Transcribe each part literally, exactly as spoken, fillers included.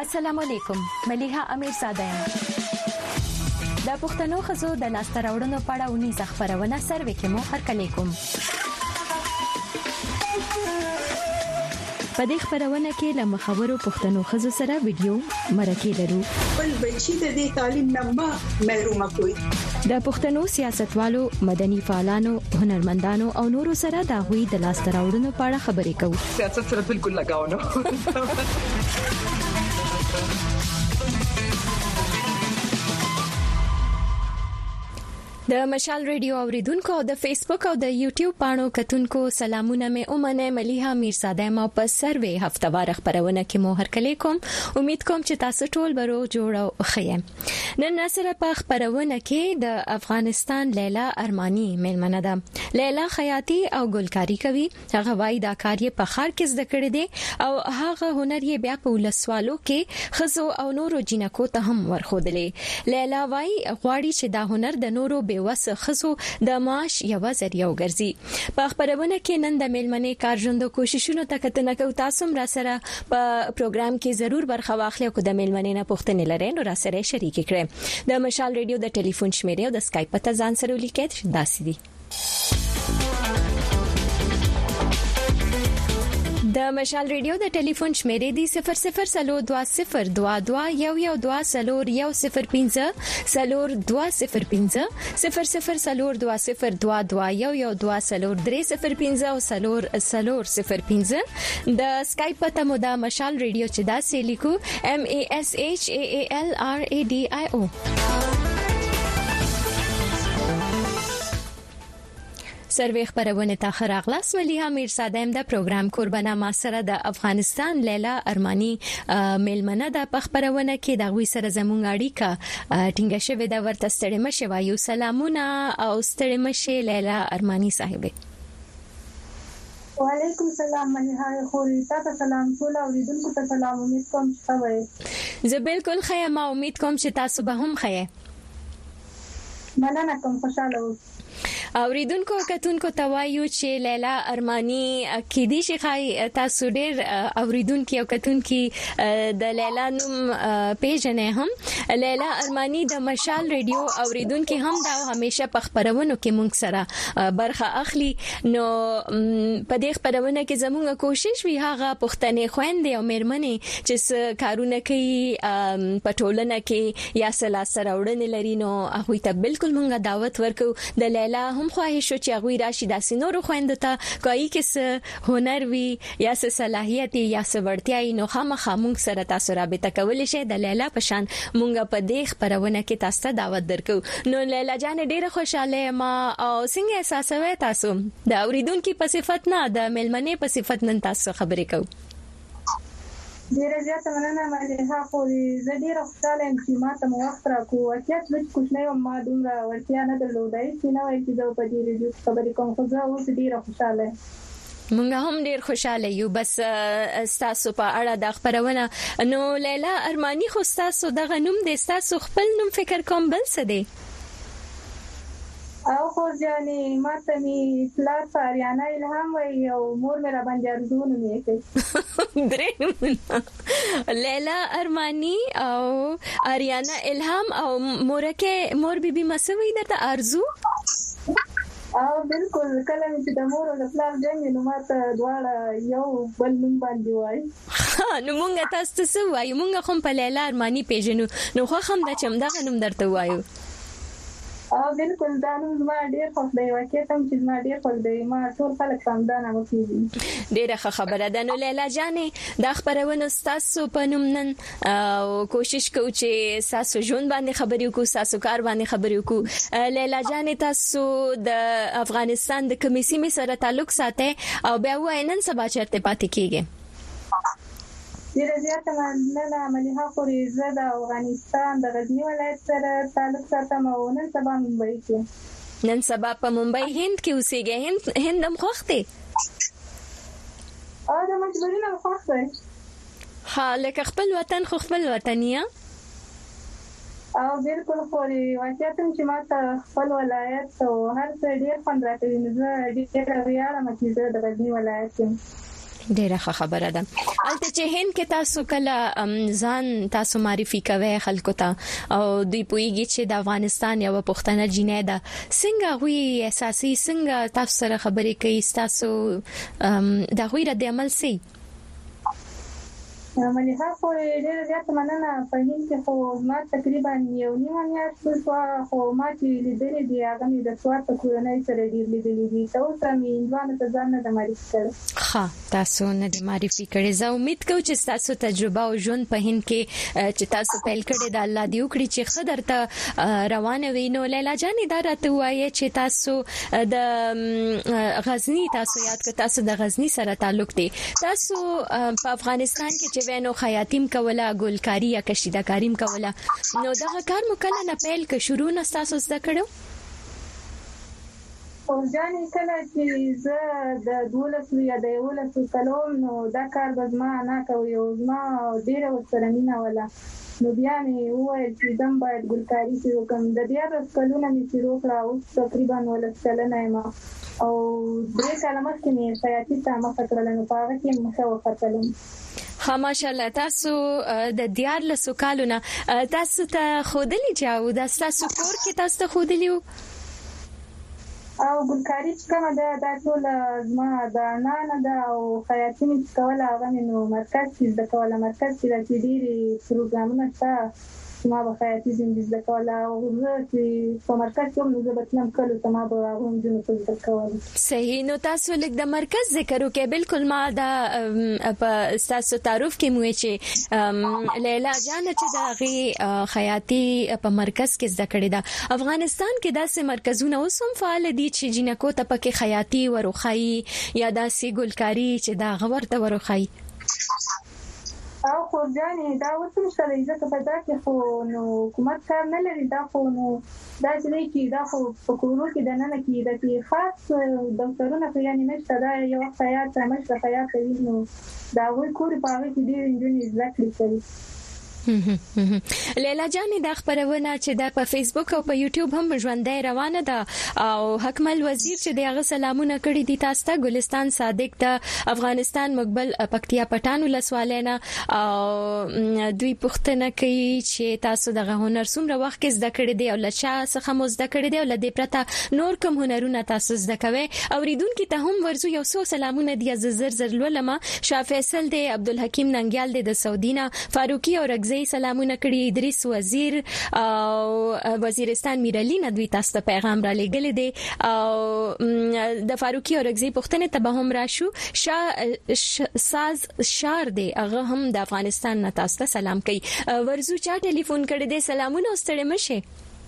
السلام علیکم. ملیحه امیرزاده یم. د پښتنو خزو د لاسته راوړنو په اړه ونیزه خبرونه سروي کې مو هرکلی کوم. په دې خبرونه کې له مخاورو پښتنو خزو سره ویډیو مرکه لرو. بل بچی د دې تعلیم نه محروم کوي. د پښتنو سیاستوالو، مدني فعالانو، هنرمندانو او نورو سره د غوي د لاسته راوړنو په اړه خبرې کوو. سیاست سره بالکل لگاو نه. د مشال ریډیو اوریدونکو او د فیسبوک او د یوټیوب پاڼو کتونکو سلامونه مې اومنه. ملیحه امیرزاده ما په سروي هفتوار خبرونه کې مو هرکلی کوم. امید کوم چې تاسو ټول برو جوړ او خیم. نن سره په خبرونه کې د افغانستان لیلا ارمانی ملمنه ده. لیلا خیاطي او ګلکاری کوي. هغه وای دا کار یې په خار کې زده کړی دی او هغه هنر یې بیا په ولسوالو کې خزو او نورو جنکو ته هم ورخودلې. لیلا وای غواړي چې دا هنر د نورو وسه خزو د معاش یو ذریعہ وګرځي. په خبرونه کې نن د ملمنې کارژوندو کوششونو ته کتنه کو. تاسو را سره په پروګرام کې ضرور برخه واخلئ او د ملمنې نه پوښتنه لرئ نو را سره شریک کړئ. د مشال ریډیو د ټلیفون شمیره او د اسکایپ په ځان سره ولیکئ. داسې دي د مشال ریډیو د ټلیفون شمیره دی صفر صفر سلو دوا صفر دوا دوا یو یو دوا سلور یو صفر پنځه سلور دوا صفر پنځه صفر صفر سلور دوا صفر دوا دوا یو یو دوا سلور درې صفر پنځه او سلور سلور صفر پنځه. د اسکایپ په مو د مشال ریډیو چې دا سې لیکو M A S H A A L R A D I O. سروي خبرونه ته خراغلاس. ملیحه امیرزاده د پروګرام قربانه ما سره د افغانستان لیلا ارمانی ملمنه د خبرونه کې د غوي سره زموږ اړیکه ټینګه شوې د ورته ستړي مشه وایو. سلامونه او ستړي مشه لیلا ارمانی صاحب. وعلیکم السلام ملیحه خوري. تاسو سلام ټول اوریدونکو ته سلام. امید کوم چې تاسو زه بالکل خیر. ما امید کوم چې تاسو به هم خیر. مننه کوم. خوشاله اوسئ. اوریدونکو کتونکو توایو چې لیلا ارمانی کې دي شي خای تاسو ډیر اوریدونکو او کتونکو د لیلا نوم پیژنې هم. لیلا ارمانی د مشال ریډیو اوریدونکو هم دا همیشه په خبرونو کې مونږ سره برخه اخلي. نو په دې خبرونه کې زموږ کوشش وی هغه پښتنې خويندې او مېرمنې چې کارونه کوي په ټولنه کې یا سلا سره وړاندې لري نو هغه ته بالکل مونږه دعوت ورکو. د لیلا هم خواهش شو چې هغه راشي د سينورو خويندو ته کوي کې هنر وي یا صلاحيت یا وړتیا نو خامخا مونږ سره تاسو رابطه کولای شئ. د لیلا پشان مونږ په دې خبرونه کې تاسو ته دعوت درکو. نو لیلا جان ډیره خوشاله ما او څنګه احساسوي تاسو د اوریدونکو په صفت نه د ملمنې په صفت نن تاسو خبرې کوو. ډیره زیاته مننه ملیحه خوري. زه ډیره خوشاله یم چې ما ته مو وخت راکو. واقعیت لږ کوښښ یم ما دومره ورتیا نه درلودای چې نو چې زه په دې ریډیو خبرې کوم. خو زه اوس ډیره خوشاله یم. مونږ هم ډیر خوشاله یو. بس تاسو په اړه د خبرونه نو لیلا ارمانی خو تاسو دغه نوم د تاسو خپل نوم فکر کوم بل څه دی او خو ځانې ماته می پلار فاریانا الهام وي او مور مې را باندې ارزونه مې کوي. درې لیلا ارمانی او اریانا الهام او مورکه مور بیبي مسوي درته ارزو. او بالکل کله چې د مور او د پلار جنګ نو ماته دواړه یو بل نوم باندې وای. نو مونږ تاسو ته وایو مونږ هم په لیلا ارمانی پیژنو نو خو هم د چم دغه نوم درته وایو. او بالکل دا نوم ما ډیر خوښ دی. واقعیت هم چې ما ډیر خوښ دی. ما ټول خلک سمدانه وکړي. ډیره خبره ده. نو لیلا جانې دا خبرونه تاسو په نوم نن او کوشش کوو چې تاسو ژوند باندې خبرې وکړو تاسو کار باندې خبرې وکړو. لیلا جانې تاسو د افغانستان د کمیسي می سره تعلق ساتي او بیا وای نن سبا چرته پاتې کیږي. ډیره زیاته مننه ملیحه خوري. زه د افغانستان د غزنی ولایت سره تعلق ساتم او نن سبا ممبئی کې. نن سبا په ممبئی هند کې اوسېږي. هند هندم خوښ دی. او د مجبوري نه خوښ دی. ها لکه خپل وطن خو خپل وطنیا. او بالکل خوري. واقعیت چې ماته خپل ولایت او هر څه ډیر خوند راکوي. زه ډیر ویاړم چې زه د غزنی ولایت یم. ډیره خبره ده. البته چې هند کې تاسو کله ځان تاسو معرفي کوي خلکو ته او دوی پوېږي چې د افغانستان یو پښتنه جینۍ ده، څنګه وی اساسي څنګه تاسو سره خبرې کوي، تاسو د غوي رد عمل سي؟ مليحه خو ډېر زیات مننه. په هند کې خو ما تقریبا یو نیمه میاشت شو خو ما چې لیدلې دي هغه مې د سوات په کورنۍ سره ډېر لیدلې دي. تاسو مې انځوانه ته ځان نه معرفي کړ. ها تاسو نه معرفي کړی. زه امید کوم چې تاسو تجربه او ژوند په هند کې چې تاسو پیل کړی د الله دی وکړي چې خدر ته روانه وینو. لیلا جانې دا راته وایي چې تاسو د غزنی تاسو یاد کړئ تاسو د غزنی سره تعلق دی. تاسو په افغانستان کې چې وینو خیاطیم کوله، ګلکاری یا کشیده‌کاریم کوله، نو دغه کار مو کله نه پیل ک شروع نه تاسو زده کړو؟ او ځانې کله چې زه د دولسو یا د یولسو کلوم نو دا کار به زما نه کوي او زما ډېره ورسره مینه وله. نو بیا مې وویل چې زم باید ګلکاري شروع کړم. د دیارلس کلونه مې شروع کړه، اوس تقریبا ولس کلنه یم او درې کاله مخکې مې خیاطي ته مخه کړله نو په هغه کې مخه وختلم. ها ماشاءالله. تاسو د دیارلس کالونه تاسو ته خودلی جاو د تاسو کور کې تاسو ته خودلی او ګلکاري کومه ده دا ټول زما د نانه ده او خیاطي مې کوله هغه نو مرکز کې د کوله مرکز کې د ډېری پروګرامونه شته ما به خیاطي زنده کوله او زه چې په مرکز کې نو زه به تلم کله ته ما به هغه جنو ته کوله. صحیح. نو تاسو لږ د مرکز ذکر وکړئ. بالکل ما دا په تاسو تعارف کې مو چې لیلا جان چې دا غي خیاطي په مرکز کې زده کړې ده. افغانستان کې داسې مرکزونه اوس هم فعال دي چې جنکو ته پکې خیاطي وروخی یا داسې ګلکاری چې دا غورته وروخی؟ او خو ځانې دا وڅم سره ځکه په دا کې خو نو حکومت کار نه لري. دا خو نو دا چې دا خو په کورونو کې د نن کې د خاص ډاکټرونو په یعنی نشته. دا یو خیاط مشره خیاط وي نو دا وی کور په هغه کې ډېر انجنیر ذکر کوي. لیلا جانې دا خبرونه چې دا په فیسبوک او په یوټیوب هم ژوندۍ روانه ده او حکمل وزیر چې دغه سلامونه کړی دي تاسو ته، ګلستان صادق د افغانستان مقبل پکتیا پټانو لسوالینه او دوی پښتنه کوي چې تاسو دغه هنر څومره وخت کې زده کړی دی او لچا څخه مو زده کړی دی او لدې پرته نور کوم هنرونه تاسو زده کوي. اوریدونکو ته هم ورزو یو څو سلامونه دی زر زر لولما. شاه فیصل دی، عبدالحکیم ننګیال دی د سعودینا، فاروقي او رگزی سلامونه کړی، ادریس وزیر او وزیرستان میرعلی ندوی تاسو ته پیغام را لګل دي او د فاروقي او رگزی پښتنه ته به هم راشو. شاه ساز شار دی هغه هم د افغانستان نه تاسو ته سلام کوي. ورزو چا ټلیفون کړی دی سلامونه ستړي مشه.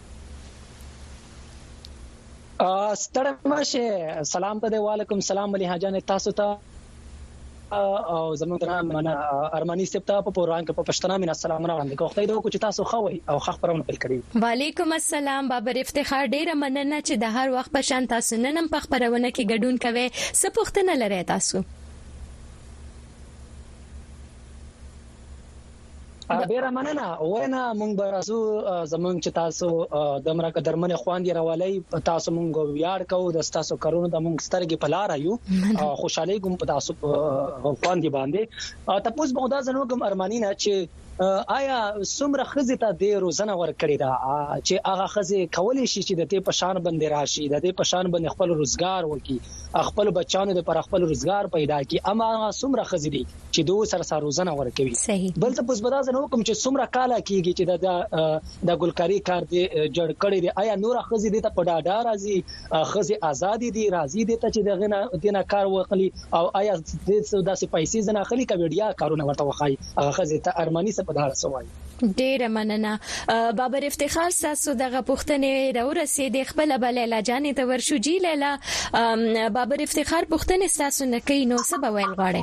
ستړي مشه. سلام ته وعلیکم سلام مليحه جان تاسو ته او زموږ درام معنا ارمانی سپتا په پروان کې په پښتنه من السلام وړاندې کوم. خدای دې کو چې تاسو خوي او خخ پرونه پیل کړی. وعلیکم السلام بابر افتخار. ډیره مننه چې د هر وخت په شان تاسو نن په خبرونه کې ګډون کوي. څه پوښتنه لرئ تاسو؟ ډیره مننه. وینا مونږ به راسو زمونږ چې تاسو د امریکا درمنه خواندې راولای تاسو مونږ ویاړ کوو د تاسو کارونو د مونږ سترګې په لار یو خوشاله کوم په تاسو خواندې باندې تاسو به دا زنو کوم ارمانینا چې آیا څومره خزه ته د روزنه ورکړی دا چې هغه خزه کولې شي چې د دې په شان باندې راشي، د دې په شان باندې خپل روزګار وکړي، خپل بچانو د پر خپل روزګار پیدا کړي. اما څومره خزه دي چې دوی سره سره روزنه ورکوي. بل ته پوس بدازه نو کوم چې څومره کاله کیږي چې د د ګلکاری کار دی جوړ کړی دی. آیا نور خزه دي ته په ډاډه راځي، خزه ازادي دي راځي دي ته چې دغه دینه کار وکړي او آیا د داسې پیسې زنه خلی کبډیا کارونه ورته وخای هغه خزه ته ارمانی ډیره مننه. بابر افتخار تاسو دغه پښتنې راورسې د خپل بلیلا جانې ته ورشو. جی لیلا بابر افتخار پښتنې تاسو نه کوي نو څه به ویل غواړي؟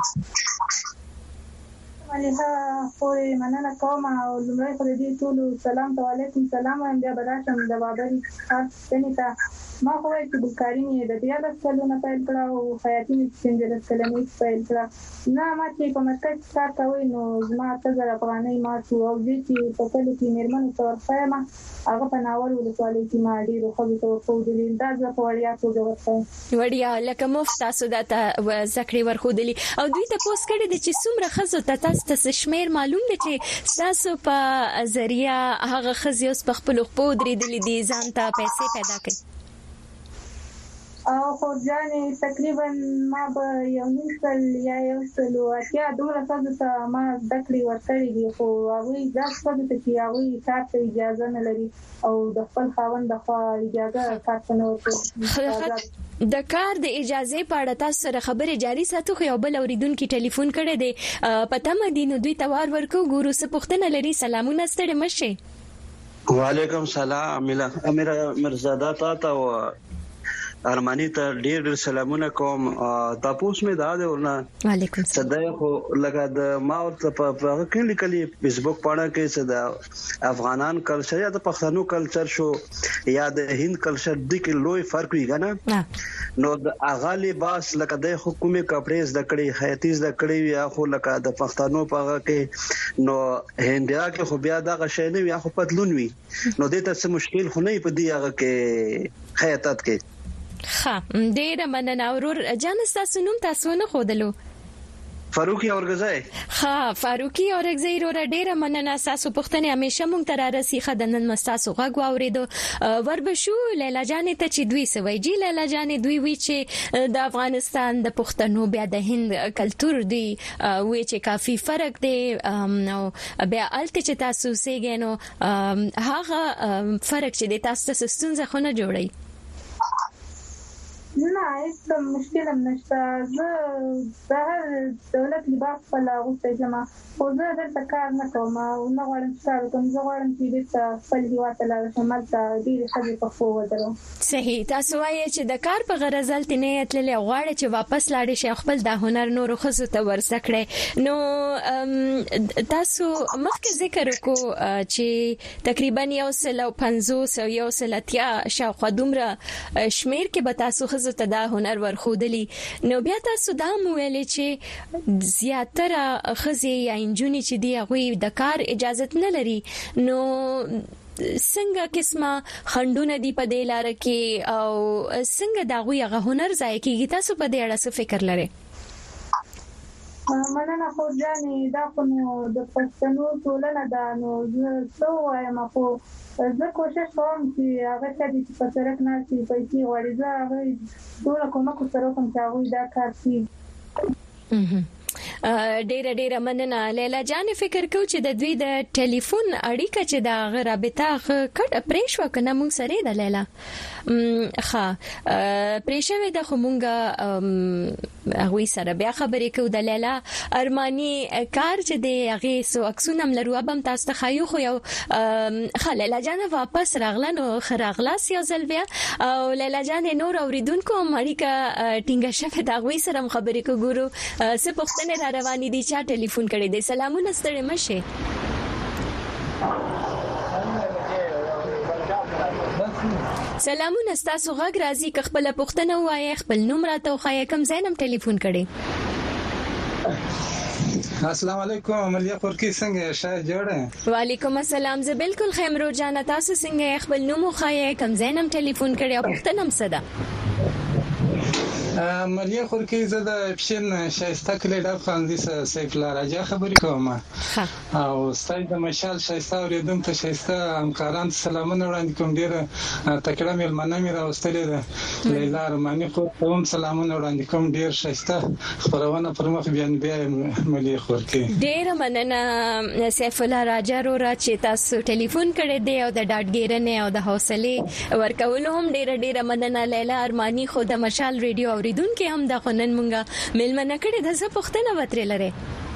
مليحه خو مننه کوم او لمړی خو دې ټول سلام علیکم سلام هم بیا براشم د بابر افتخار څنګه ما خو چې د کارینې د بیا د سلونه پیل کړه او حیاتي مې څنګه د کلمې پیل کړه نه ما چې په مرکز کار کوي نو زما ته زر افغانۍ ما شو او چې په کله کې میرمن تور فاهمه هغه په ناول ولسوالۍ کې ما ډیرو خو ته په دې دا ځکه په وړیا توګه ورته وړیا لکه مفت تاسو د ذکر ورخودلی او دوی ته پوس کړی د چې څومره خزو ته تاسو ته شمیر معلوم دي چې تاسو په ذریعہ هغه خزي اوس په خپل خپل درېدلې دي ځان ته پیسې پیدا کړي او خو ځانې تقریبا ما به یو نیم سل یا یو سل اتیا دومره څه ته ما دکړي ورکړي دي خو هغه دا څه ته چې هغه تاسو اجازه نه لري او د خپل خاوند د خوا اجازه کارته نه ورکړي د کار د اجازه په اړه تاسو سره خبره جاري ساتو خو یو بل اوریدونکو ټلیفون کړی دی پته مې نو دوی توار ورکو ګورو څه پوښتنه لري سلامونه ستړي مشه وعلیکم سلام امیر امیر مرزاده تاسو ارمانی ته ډېر ډېر سلامونه کوم تاسو مې دا دی ورنه وعلیکم السلام صدای خو لګا د ما ورته په کې لیکلي فیسبوک پاڼه کې صدا افغانان کلچر یا د پښتنو کلچر شو یا د هند کلچر د کې لوی فرق وی غنه نو د اغالی باس لکه د حکومت کپړې زده کړې حیاتي زده کړې یا خو لکه د پښتنو په کې نو هندیا کې خو بیا دا غشې نه یا خو پتلون وی نو د تاسو مشکل خو نه په دی هغه کې حیاتات کې ها ډېر مننه اورور جان تاسو نوم تاسو نه خودلو فاروقي اورغزای ها فاروقي اورغزای رو ډېر مننه تاسو پښتنه همیشه مونږ تر راسي خدنن مستاسو غو اوریدو وربشو لیلا جانې ته چې دوی سوي جی لیلا جانې دوی وی چې د افغانستان د پښتنو بیا د هند کلچر دی وی چې کافي فرق دی نو بیا الته چې تاسو سیګنو هغه فرق چې د تاسو ستونزه خونه جوړي نه هیڅ مشکل هم نشته زه د هر دولت لباس په لاغوسته جمع خو زه دلته کار نه کوم او نه غواړم چې کار وکړم زه غواړم چې دلته خپل هیواد ته لاړ شم هلته ډېرې ښځې پښو ودرم صحیح تاسو وایئ چې د کار په غرض هلته نه یې تللی غواړئ چې واپس لاړې شئ خپل دا هنر نورو ښځو ته ورزده کړئ نو تاسو مخکې ذکر وکړو چې تقریبا یو سل او پنځوس او یو سل اتیا شاوخوا دومره شمیر کې به تاسو ښځو ته دا هنر ورخودلی نو بیا تاسو دا مو ویلې چې زیاتره ښځې یا انجونې چې دی هغوی د کار اجازه نه لري نو څنګه قسمه خندونه دی په دې لار کې او څنګه دا غوي هغه هنر ځای کېږي تاسو په دې اړه څه فکر لرئ مننه خو ځانې دا خو نو د پښتنو ټولنه ده نو زه څه وایم خو زه کوشش کوم چې هغه چې په سرک نه شي پیسې غواړي زه هغه ټول کومک سره کوم چې هغه دا کار کوي ډېر ډېر مننه لیلا جان فکر کو چې د دوی د ټلیفون اړیکه چې د رابطه کټ پریښو کنه مونږ سره د لیلا ها پریښوي د خمونګه هغه سره بیا خبرې کو د لیلا ارمانی کار چې د هغه سو اکسونه ملرو بم تاسو ته خایو خو یو خلیلا جان واپس راغله نو خراغلاس یو ځل بیا او لیلا جان نور اوریدونکو اړیکه ټینګه شوه دا غوي سره خبرې کو ګورو څه پښتنه را روانې دي چا ټلیفون کړی دی سلامونه ستړي مشه سلامونه تاسو غږ راځي که خپل پښتنه وایي خپل نوم راته وخایې کوم زینم ټلیفون کړی السلام علیکم عملیه خورکی څنګه شای جوړه وعلیکم السلام زه بالکل خیمرو جان تاسو څنګه خپل نوم وخایې کوم زینم ټلیفون کړی او پښتنه هم صدا عملیه خورکی زه د پښین شایسته کلیډر خاندي سیف الله راجا خبرې کوم او ستای د مشال شایسته اوریدم ته شایسته همکاران سلامونه وړاندې کوم ډیر تکړه ملمنه مې راوستلې ده لیلا ارمانی خو هم سلامونه وړاندې کوم ډیر شایسته خبرونه پر مخ بیان بیا عملیه خورکی ډیر مننه سیف الله راجا رو را چې تاسو ټلیفون کړی دی او د ډاډګیرنې او د حوصله ورکولو هم ډیر ډیر مننه لیلا ارمانی خو د مشال ریډیو اوریدونکو هم د خنن مونږه ملمنه کړي د څه پښتنه وتر لره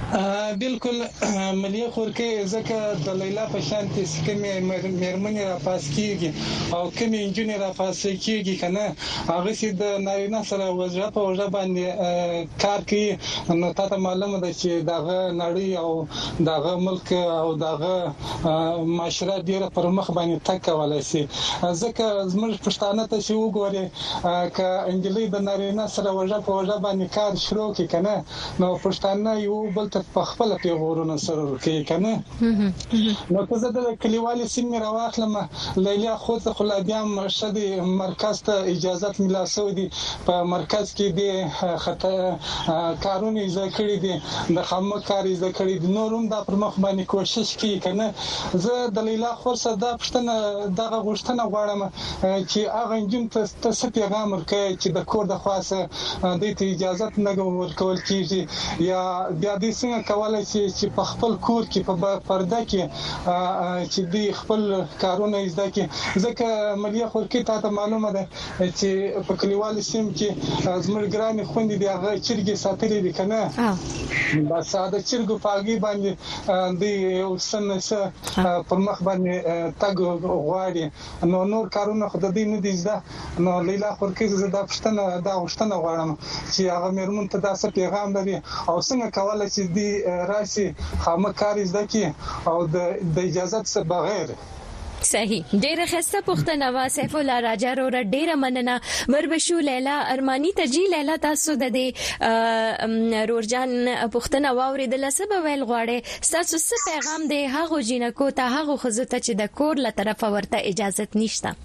بالکل ملي خورکې ځکه د لیلا په شان چې کومې مېرمنې را پاس کیږي او کومې انجنیر را پاس کیږي کنه هغه چې د نارینه سره وجه په وجه باندې کار کوي نو تاسو معلومه ده چې دغه نړۍ او دغه ملک او دغه معاشره ډیره پر مخ باندې تک کولای شي ځکه زموږ پښتانه ته چې وګوري ک انجلۍ د نارینه سره وجه په وجه باندې کار شروع کوي کنه نو پښتانه یو بل په خپل پیغورونه سره کوي کنه نو که زه د کلیوالي سیمې راوخلم لیلا خو ته خلادیام شدي مرکز ته اجازه ملاسو دي په مرکز کې دي خطر کارونه ذکرې دي د خامه کار ذکرې دي نورم د پر مخ باندې کوشش کوي کنه زه د لیلا خو سره د پښتنه دغه غوښتنه غواړم چې هغه انجن ته څه پیغام ورکړي چې د کور د خاصه د اجازه نه ورکول کیږي یا بیا د څنګه کولای شي چې په خپل کور کې په پرده کې چې دی خپل کارونه زده کې ځکه ملي خورکې ته معلومه ده چې په کلیوالي سیم کې زموږ ګرانې خوندې دی هغه چرګې ساتلې دي کنه بس دا چرګو پاګي باندې دی وسنه پر مخ باندې تاګ غواړي نو نور کارونه خو د دې نه دي زده نو لیلا خورکې زه د پښتنه دا غوښتنه غواړم چې هغه مېرمن ته دا څه پیغام لري او څنګه کولای شي دی راشي خامه کار زده کی او د اجازه څخه بغیر صحیح ډیره خسته پښتنه وا سیف الله راجا رو ډیره مننه وربشو لیلا ارمانی تجی لیلا تاسو د دې رورجان پښتنه واوري د لسبه ویل غواړي تاسو څه پیغام دی هغه جنکو ته هغه خزته چې د کور له طرفه ورته اجازه نشته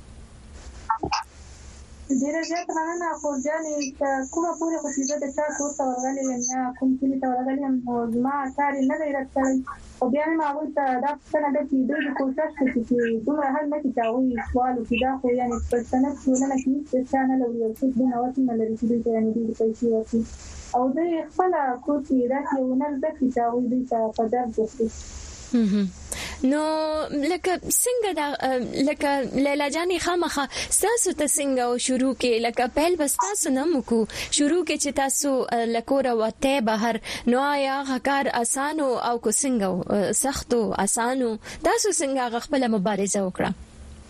ډیره زیات مننه خورجانې کومه پوره قصیده د تاسو سره ورغلې یا کوم کلی ته ورغلې هم ما کار نه دی راځي او بیا ما وایي ته دا څنګه د دې د کوشش کوي چې دومره هر نه کیږي سوال کې دا خو یعنی پرسنل څونه نه کیږي چې چانل او یو څه د نوښت نه لري چې یعنی د پیسې ورته او د خپل کوټي راځي ونه د چې دا وایي چې په درد وي نو لکه څنګه دا لکه لیلا جاني خامخه تاسو ته څنګه او شروع کې لکه پهل بس تاسو نه مکو شروع کې چې تاسو لکوره وته بهر نو یا غکار اسانو او کو څنګه سختو اسانو تاسو څنګه خپل مبارزه وکړه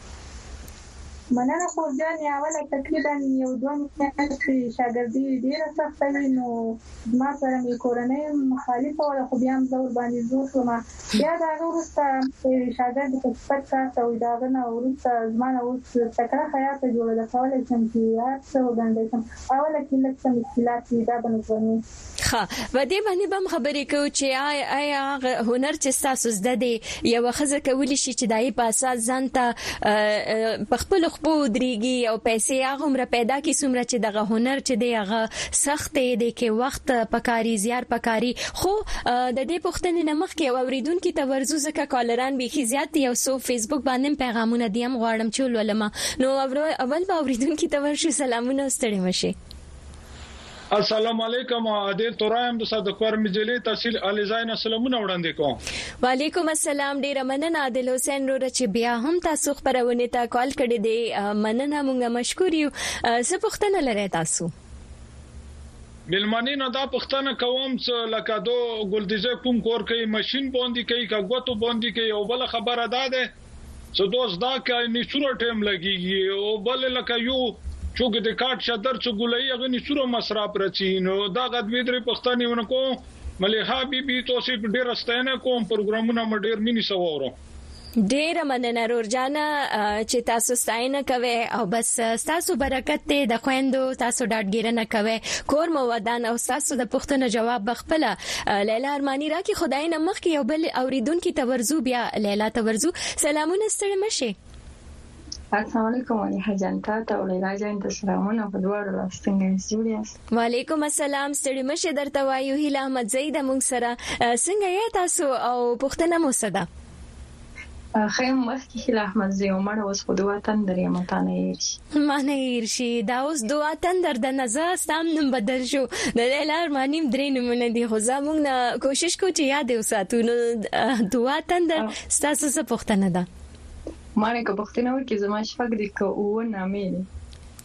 مننه خورجان اوله تقریبا یو دوه میاشتې شاګردي ډیره سخته وي نو ما سره می کورنۍ مخالفه ولا خو بیا هم زور باندې زور کوم بیا دا وروسته شاګرد په سپک کار او دا نه وروسته زمانه اوس تکړه حیات جوړه ده کولای شم چې هر څه وګڼم اوله کې لکه مشکلات دا بنوي ښه و دې باندې به خبرې کوو چې آی آی هنر چې تاسو زده دي یو خزه کولی شي چې دای په اساس ځانته په خپل خو دريږي او پیسې هغه عمر پیدا کی څومره چې دغه هنر چې دی هغه سخت دی کې وخت پکاري زیار پکاري خو د دې پښتنې نمخ کې اوریدونکو ته ورزو زکه کالران به زیات یو سو فیسبوک باندې پیغامونه دیم غواړم چې ولما نو اول به اوریدونکو ته ورشي سلامونه ستړي مشي السلام علیکم عادل ترایم د صدقور مجلې تحصیل الیزاین سلامونه وړاندې کوم وعلیکم السلام ډیر مننه عادل حسین رو چې بیا هم تاسو خبرونه ته کال کړی دی مننه مونږه مشکور یو زه پښتنه لري تاسو بلمانی نه دا پښتنه کوم چې لکه دو ګلدیزه کوم کور کوي ماشين باندې کوي کاغوتو باندې کوي او بل خبره ده چې دوست دا کوي نشور ټیم لګي او بل لکه یو چوګ د کاټ شدر چې ګولای هغه نشورو مصرف رچی نو دا غد ویدري پښتني ونکو مليحه بي بي توسي ډیر ستنه کوم پروګرامونه مډیر مینی سوورو ډیر مننه رورجانا چې تاسو ستاینه کوي او بس تاسو برکت ته د خويندو تاسو ډاډګیرنه کوي کور مو ودان او تاسو د پښتنو جواب بخپله لیلا ارمانی را کی خدای نه مخ کې یو بل اوریدونکو تورزو بیا لیلا تورزو سلامونه ستړي مشه السلام علیکم ولیحه جانتا ته لیلا جان ته سلامونه په دوړو لاستنګ جوړیاس وعلیکم السلام ستړي مشه درته وایو هیله احمد زید موږ سره څنګه یې تاسو او پښتنه مو صدا خیم وخت هیله احمد زید عمر اوس په دوه تندر یم متانه یې مانه یې شي دا اوس دوه تندر د نزا سم نم بدل شو د لیلا ارمانیم درې نمونه دي خو زموږ نه کوشش کو چې یاد وساتو نو دوه تندر تاسو څه پښتنه ده مانه کو پښتنه ورکه زما شپږ دي کو و نامې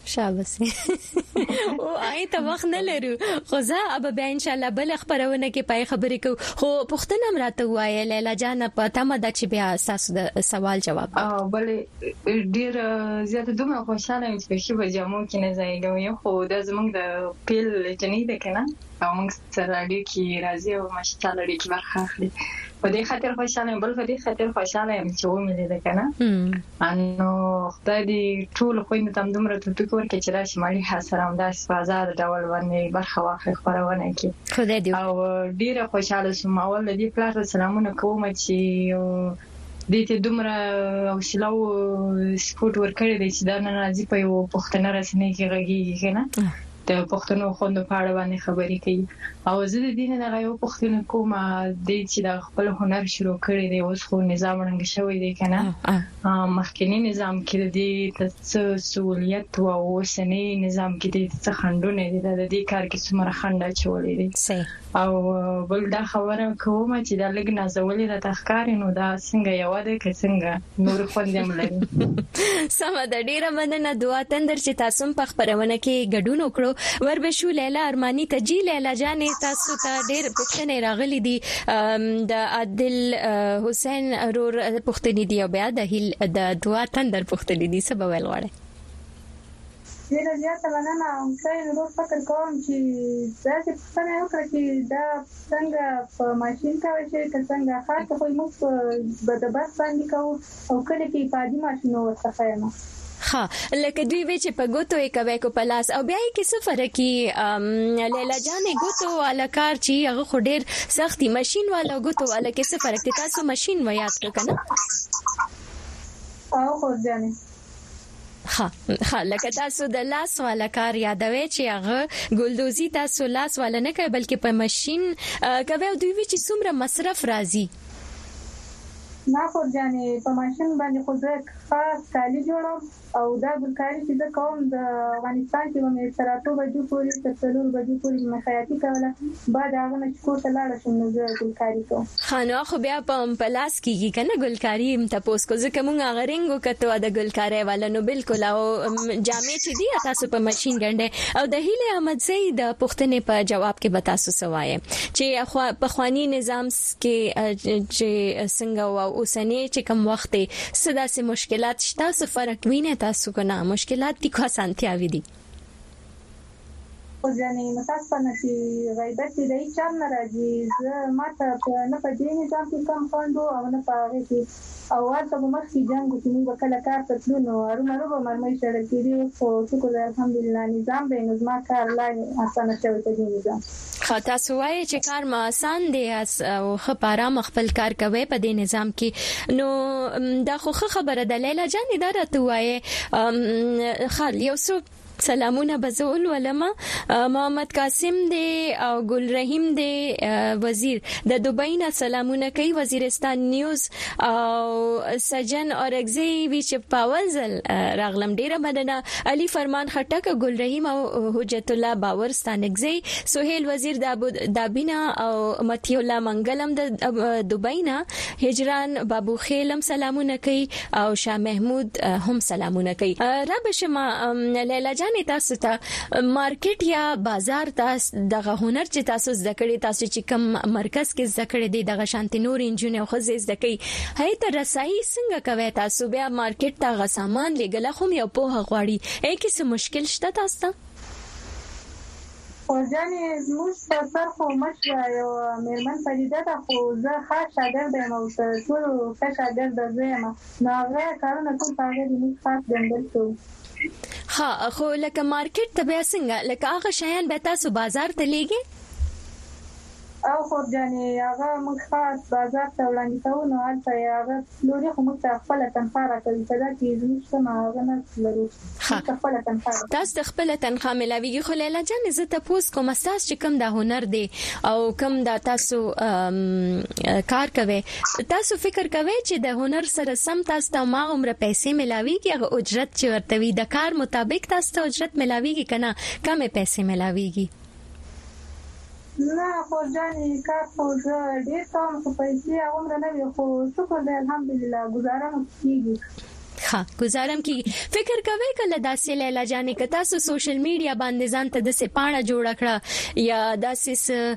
شابه او آی ته وخت نه لرو خو زه اب به ان شاء الله بل خبرونه کې پای خبرې کو خو پښتنه مراته وایي لیلا جان په تمه د چې بیا اساس د سوال جواب او بل ډیر زیاته دومره خوشاله یم چې په جامو کې نه ځایګم خو د زمونږ د پیل جنې ده کنه او موږ سره اړیکې کې راځي او ماشاءالله اړیکې برخه اخلي په دې خاطر خوشاله یم بل په دې خاطر خوشاله یم چې ومې ده کنه انو خدای دې ټول خو نه تم دومره ټوټ ورکړي چې راشي مالي حسره هم داس بازار ډول باندې برخه واخلي خبرونه کې خدای دې او ډیره خوشاله سوم اول دې پلار سلامونه کوم چې دې ته دومره حوصله او سپورټ ورکړي دي چې دا نه راځي په یو پښتنه رسنۍ کې غږیږي کنه د پښتنو خوند په اړه باندې خبرې کوي او زه د دین نه یو پښتون کوم د چې د خپل هنر شروع کړی دی اوس خو نظام رنګ شوی دی کنه مخکنی نظام کې د دې سہولیت او اوسنی نظام کې د څه خندونه دي د دې کار کې څومره خنده چولې دي او بل دا خبره کوم چې د لګ نازولې د تخکار نو دا څنګه یو ده کې څنګه نور خوندم لري سم د ډیره مننه دعا تندر چې تاسو په خبرونه کې ګډون وکړو وربشو لیلا ارمانی ته جی لیلا جانې تاسو ته ډېر پښتنې راغلي دي د عادل حسین رور پښتنې دی او بیا د د دعا تندر پښتنې دي سبا ویل غواړي ډیره زیاته مننه او څنګه نو فکر کوم چې دا چې څنګه یو کړی چې دا څنګه په ماشين کوي چې څنګه خاطر خو موږ به د بس باندې کوو او کله کې پادي ماشين ورڅخه یم ها لکه دوی وی چې په ګوتو یې کوي کو پلاس او بیا یې کې سفر کې لیلا جانې ګوتو والا کار چې هغه خو ډیر سختي ماشين والا ګوتو والا کې سفر کې تاسو ماشين و یاد کړئ او خو ځانې ها ها لکه تاسو د لاس والا کار یادوي چې هغه ګلدوزي تاسو لاس والا نه کوي بلکې په ماشين کوي او دوی وی چې څومره مصرف راځي ما خو ځانې په ماشين باندې خو زه خاص کالي جوړم او دا ګلکاري چې زه کوم د افغانستان کې مې سراتو بجو پوری تر څلور بجو پوری مې خیاطي کوله بعد هغه نه کو ته لاړ شم نو زه ګلکاري کوم خانو خو بیا په پلاس کېږي کنه ګلکاري هم تاسو کو ځکه مونږ هغه رنګو کته د ګلکاري والا نو بالکل او جامې چې دی تاسو په ماشين ګنده او د هیله احمد زید د پښتنې په جواب کې به تاسو سوای چې په خواني نظام کې چې څنګه او اوسنی چې کوم وخت سدا سه مشکلات شته څه فرق ویني تاسو کنه مشکلات دي کو سانتیاوي دي خو ځنې متاسفانه چې غیبت دې چم نه راځي زه ماته نه په دې نظام کې کم خوندو او نه په هغه کې او ورته په مخ کې جنگ کې موږ کله کار تلو نو ارومرو به مرمۍ شړل کېږي خو شکر الحمدلله نظام به نظم کار لا اسانه شوی په دې نظام خاطر سوای چې کار ما آسان دی او خبره مخبل کار کوي په دې نظام کې نو دا خو خبره د لیلا جان اداره توای خال یو څو سلامونه بزول ولما محمد قاسم دی او ګل رحیم دی وزیر د دوبۍ نه سلامونه کوي وزیرستان نیوز او سجن اورګزی ویچ پاولزل راغلم ډیره مننه علي فرمان خټک ګل رحیم او حجت الله باورستان اگزی سہیل وزیر د دابینا او متي الله منګلم د دوبۍ نه هجران بابو خیلم سلامونه کوي او شاه محمود هم سلامونه کوي رب شما لیلا نه تاسو ته مارکیټ یا بازار تاسو دغه هنر چې تاسو زده کړی تاسو چې کوم مرکز کې زده کړی دی دغه شانتي نور انجینر خو زده کوي هي ته رسایي څنګه کوي تاسو بیا مارکیټ ته غ سامان لګل خو یو په غواړي اې کې څه مشکل شته تاسو ته او ځانې زموږ په سر خو مشه یو مېرمن پدیده ده خو زه خاص شاګرد یم او ټول ښه شاګرد زه یم نو هغه کارونه ټول په هغه دي خاص ګڼل شو ها خو لکه مارکیټ ته بیا څنګه لکه هغه شیان به تاسو بازار ته لیږئ او خو ځانې هغه موږ خاص بازار ته وړاندې کوو نو هلته هغه لوري خو موږ ته خپله تنخواه راکوي چې دا چې زموږ څه هغه نه لرو خپله تنخواه تاسو د خپله تنخواه ملاویږي خو لیلا جانې زه تپوس کوم ستاسو چې کوم دا هنر دی او کوم دا تاسو کار کوي تاسو فکر کوئ چې د هنر سره سم تاسو ته ما عمره پیسې ملاویږي هغه اجرت چې ورته وي د کار مطابق تاسو ته اجرت ملاویږي کنه کمې پیسې ملاویږي نه خو ځانې کار خو زه ډېر کوم خو پیسې هغومره نه وي خو شکر دی الحمدلله ګزاره مو کېږي ها گزارم کی فکر کوي کله داسې لیلا جانې کتا سو سوشل میډیا باندې ځان ته د سپاڼه جوړ کړه یا داسې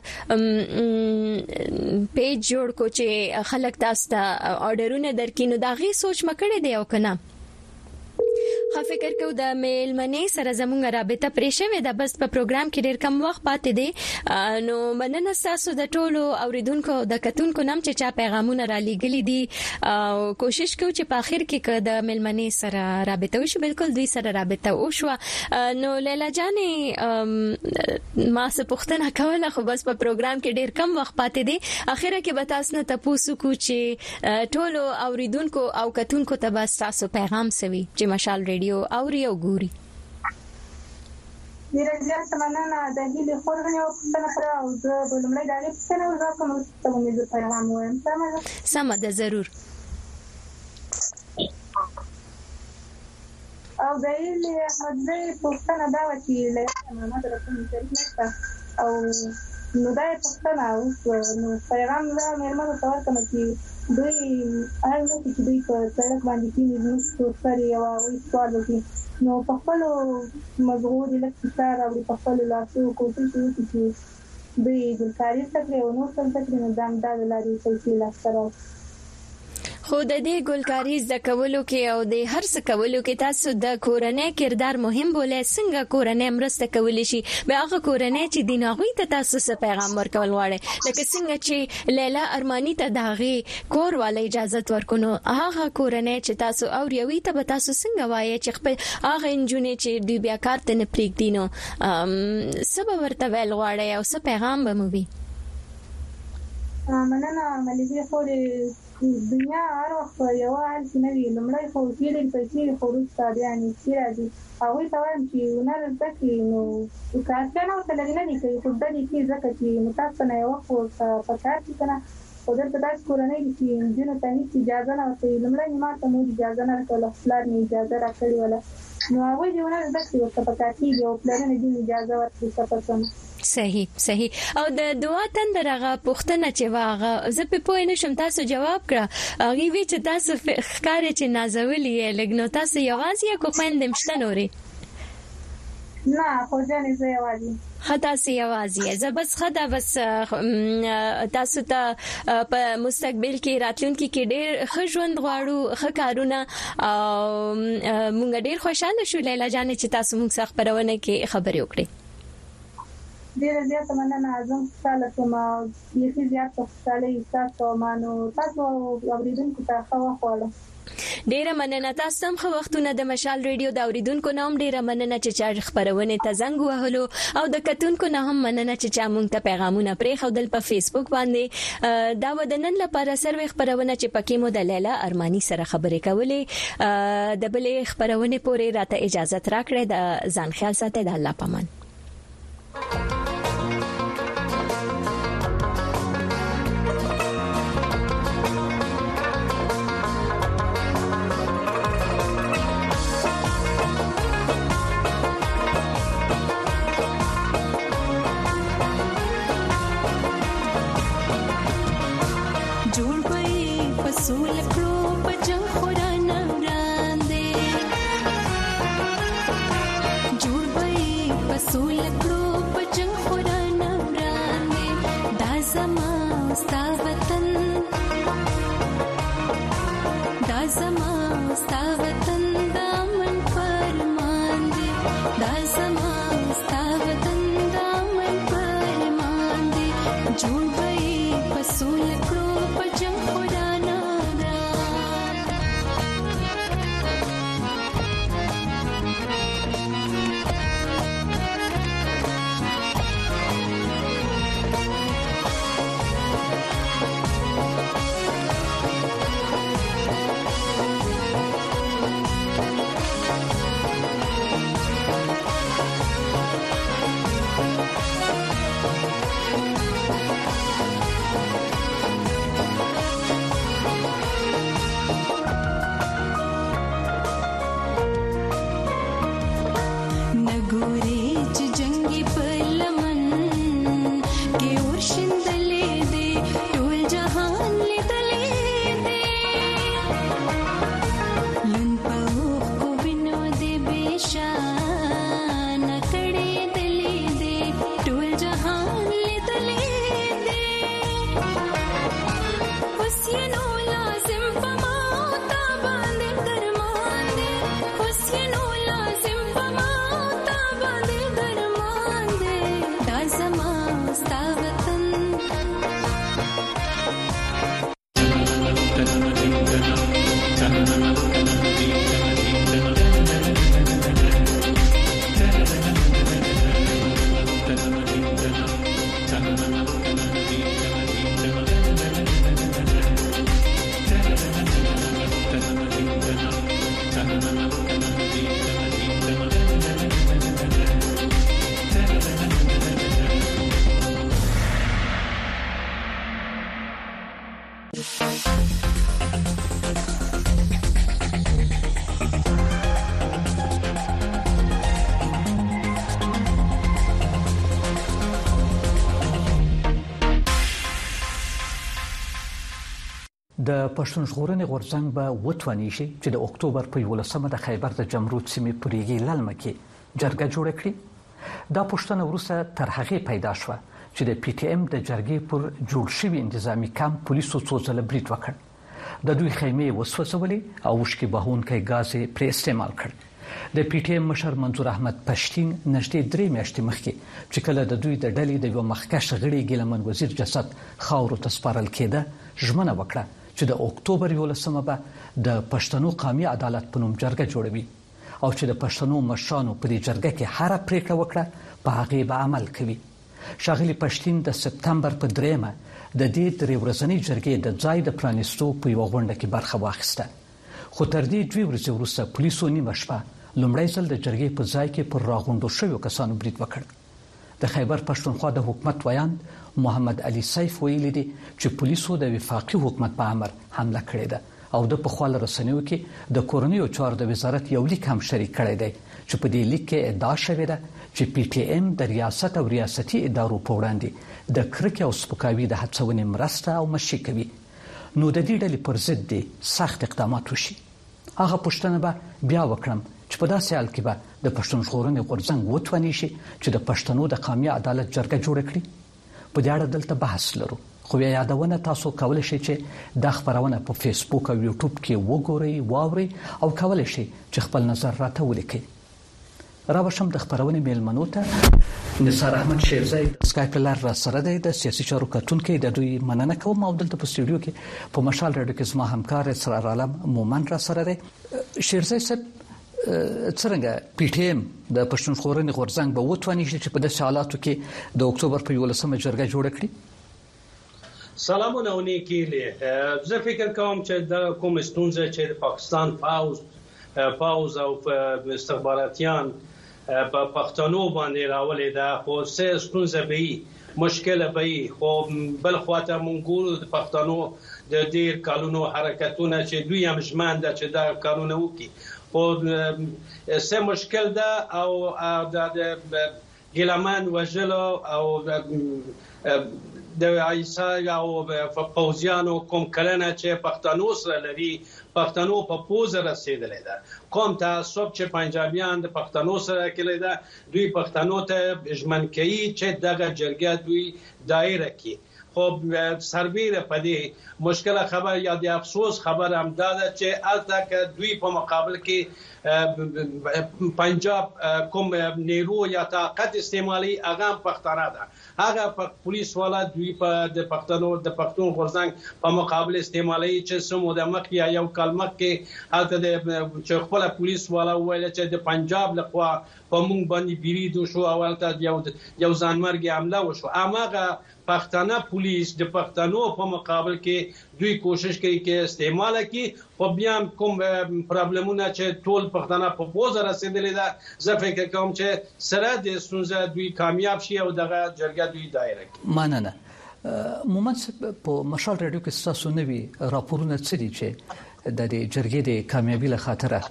پیج جوړ کو چې خلک تاسو ته آرډرونه درکینو دا غي سوچ مکړې دی او کنه خو فکر کو د میل منی سره زموږ رابطه پرې شوې ده بس په پروګرام کې ډېر کم وخت پاتې دی نو مننه تاسو د ټولو اوریدونکو د کتونکو نام چې چا پیغامونه را لېګلې دي او کوشش کوو چې په اخر کې د میل منی سره رابطه وشي بالکل دوی سره رابطه وشو نو لیلا جانې ما څه پوښتنه کوله خو بس په پروګرام کې ډېر کم وخت پاتې دی اخره کې به تاسو نه تاسو کو چې ټولو اوریدونکو او کتونکو ته بس تاسو پیغام سوي چې مشال ریډیو اوري او ګوري ډیره زیاته مننه د هیلې خورغنې او پښتنه پر او د بلمړی د اړیکې څخه راکوم ته مې د پیغام وایم سم ده ضرور او د هیلې احمدزۍ پښتنه دا و چې له ما درته نشته او نو دا پښتنه اوس نو پیغام لا مېرمنو ته ورکوم چې دوی هر نو چې دوی په سړک باندې کې موږ ستوري او وایي سوال وکړي نو په خپل مزغوري لکه کار او په خپل لاسو کوشش وکړي چې دوی د کاري څخه او نو څه څه نه دام دا لاري چې لاسره خو د دې ګلکاري ز کولو کې او د هر څه کولو کې تاسو د کورنۍ کردار مهم بولې څنګه کورنۍ مرسته کولی شي به هغه کورنۍ چې دیناغوي ته تاسو څه پیغام ورکول غواړي لکه څنګه چې لیلا ارمانی ته داغي کور والا اجازه ورکونو هغه کورنۍ چې تاسو او ریوي ته تاسو څنګه وایي چې خپل هغه انجونې چې دوی بیا کار ته نه پریږدي نو سبا ورته ویل غواړي او څه پیغام به مو وي مننه ملګری خو دنیا هر وخت یو حال چې نه وي لمړی خو ډېرې پیسې خو وروسته بیا نږدې راځي هغوی ته وایم چې هنر زده کړي نو کارچانه ورته لرې نه دي کوي خو زده دي کړي ځکه چې نو تاسو نه یو وخت ورته په کار شي که نه خو دلته داسې کورنۍ دي چې نجونو ته هېڅ اجازه نه ورکوي لمړی مې ما ته مور اجازه نه راکوله پلار مې اجازه راکړې وله نو هغوی د هنر زده کړي ورته په کار کېږي او پلرونه دې اجازه ورکړي سفر صحیح صحیح او د دعا تندرغه پښتنه چې واغه زه په پوه نه شم تاسو جواب کړه هغه وی چې تاسو ښکارې چې نازولې لګنو تاسو یوازې کو خويندم شته نوري نه خو ځنې زه یوازې خطا سي یوازې زه بس خدا بس تاسو ته په مستقبل کې راتلونکي کې ډېر ښه ژوند غواړو ښه کارونه مونږ ډېر خوشاله شو لیلا جانې چې تاسو موږ سره خبرونه کې خبرې وکړې ډیره زیاته مننه اعظم تعالی سما یې زیاته خوشاله تاسو مانو تاسو اوریدونکو ته ښه وخت ډیره مننه تاسو هم خو وختونه د مشال ریډیو د اوریدونکو نوم ډیره مننه چې چا خبرونه ته زنګ وهلو او د کتونکو نه هم مننه چې چا مونږ ته پیغامونه پرې خودل په فیسبوک باندې دا ودنن لپاره سروي خبرونه چې پکې مو د لیلا ارمانی سره خبرې کولې د بلې خبرونه پورې راته اجازه راکړه د ځان خیال ساتي د الله پامان د پښتون ژغورنې غورځنګ به وتواني شي چې د اکتوبر په یولسمه د خیبر د جمرود سیمې په ریګي للمه کې جرګه جوړه کړي. دا پوښتنه وروسته تر هغې پیدا شوه چې د پی ټی ایم د جرګې پر جوړ شوي انتظامی کمپ پولیسو څو ځله برید وکړ. د دوی خیمې وسوځولې او وشکې بهونکی ګاز یې پرې استعمال کړ. د پی ټی ایم مشر منظور احمد پښتين نږدې درې میاشتې مخکې چې کله د دوی د ډلې د یو مخکښ غړي ګیلمن وزیر جسد خاورو ته سپارل کېده ژمنه وکړه چې د اکتوبر یولسمه به د پښتنو قومي عدالت په نوم جرګه جوړوي او چې د پښتنو مشرانو په دې جرګه کې هر پریکړه وکړه په هغه به عمل کوي. ښاغلي پښتين د سپتمبر په دریمه د دې درې ورځنۍ جرګې د ځای د پرانیستو په یو غونډه کې برخه واخیسته. خو تر دې دوی ورځې وروسته پولیسو نیمه شپه لومړی ځل د جرګې په ځای کې پر راغونډو شویو کسانو برید وکړ. د خیبر پښتونخوا د حکومت ویاند محمد علي سیف ویلي دي چې پولیسو د وفاقي حکومت په امر حمله کړې ده او د په خپل رسنیو کې د کورنیو چارو د وزارت یو لیک هم شریک کړی دی چې په دې لیک کې ادعا شوې ده چې پی ټی ایم د ریاست او ریاستي ادارو په وړاندې د کرکې او سپکاوي د هڅونې مرسته او مشي کوي. نو د دې ډلې پر ضد دي سخت اقدامات وشي. هغه پوښتنه به بیا وکړم چې په داسې حال کې به د پښتون ژغورنې غورځنګ وتواني شي چې د پښتنو د قومي عدالت جرګه جوړه کړي. په دې اړه دلته بحث لرو، خو یادونه تاسو کولای شئ چې د خبرونه په فیسبوک او یوټیوب کې وګورئ، واورئ او کولای شئ چې خپل نظر راته ولیکئ. راوښم د خبرونه میلمنو ته نثار احمد شیرزای د اسکایپ لار را سره دی، د سیاسي چارو کتونکي. د دوی مننه کوم او دلته په سټوډیو کې په مشال رادیو کې زما همکار اسرار عالم مومن را سره دی. شیرزای صاحب څنګه پی ټی ایم د پښتون ژغورنې غورځنګ به وتواني چې په داسې حالاتو کې د اکتوبر په یولسمه جرګه جوړه کړي؟ سلامونه او نیکی له زه فکر کوم چې د کوم ستونزه چې د پاکستان پاوز پاوز او استخباراتیان په پښتنو باندې راولې ده، خو څه ستونزه به مشکل به خو بل خواته مونږ ګورو د پښتنو د ډیر کالونو حرکتونه چې دوی هم ژمن ده چې دا کارونه وکړي، خو څه مشکل ده او د ګیلمان وژلو او د عیسی او پوځیانو کوم کلنه چې پښتنو سره لري پښتنو په پوزه رسیدلې ده. کوم تعصب چې پنجابیان د پښتنو سره کړی ده دوی پښتنو ته ژمن کوي چې دغه جرګه دوی دایره کړي. خب سربیره پدې مشکل خبر یا د افسوس خبر هم داده چې البته دوی په مقابل کې پنجاب کوم نیرو یا طاقت استعمالي هغه پښتانه ده، هغه پولیس والا دوی په د پښتنو د پښتون غورځنګ په مقابل استعمالي چې سمو د مخ یا یو کلمه کې البته د چې خپل پولیس والا ویل چې د پنجاب لخوا په مونږ باندې بیریدو شو او البته یو یو ځانمرګي حمله وشو. اماغه پښتانه پولیس د پښتنو په مقابل کې دوی کوشش کوي چې استعمال کړي، خو بیا کوم پرابلمونه چې ټول پښتانه په پوزه رسیدلې ده زه فکر کوم چې سره د ستونزه دوی کامیاب شي او دغه جرګه دوی دایره کړي. مننه. مومن په مشال رادیو کې تاسو نوي راپورونه څه دي چې د دې جرګې د کامیابی له خاطر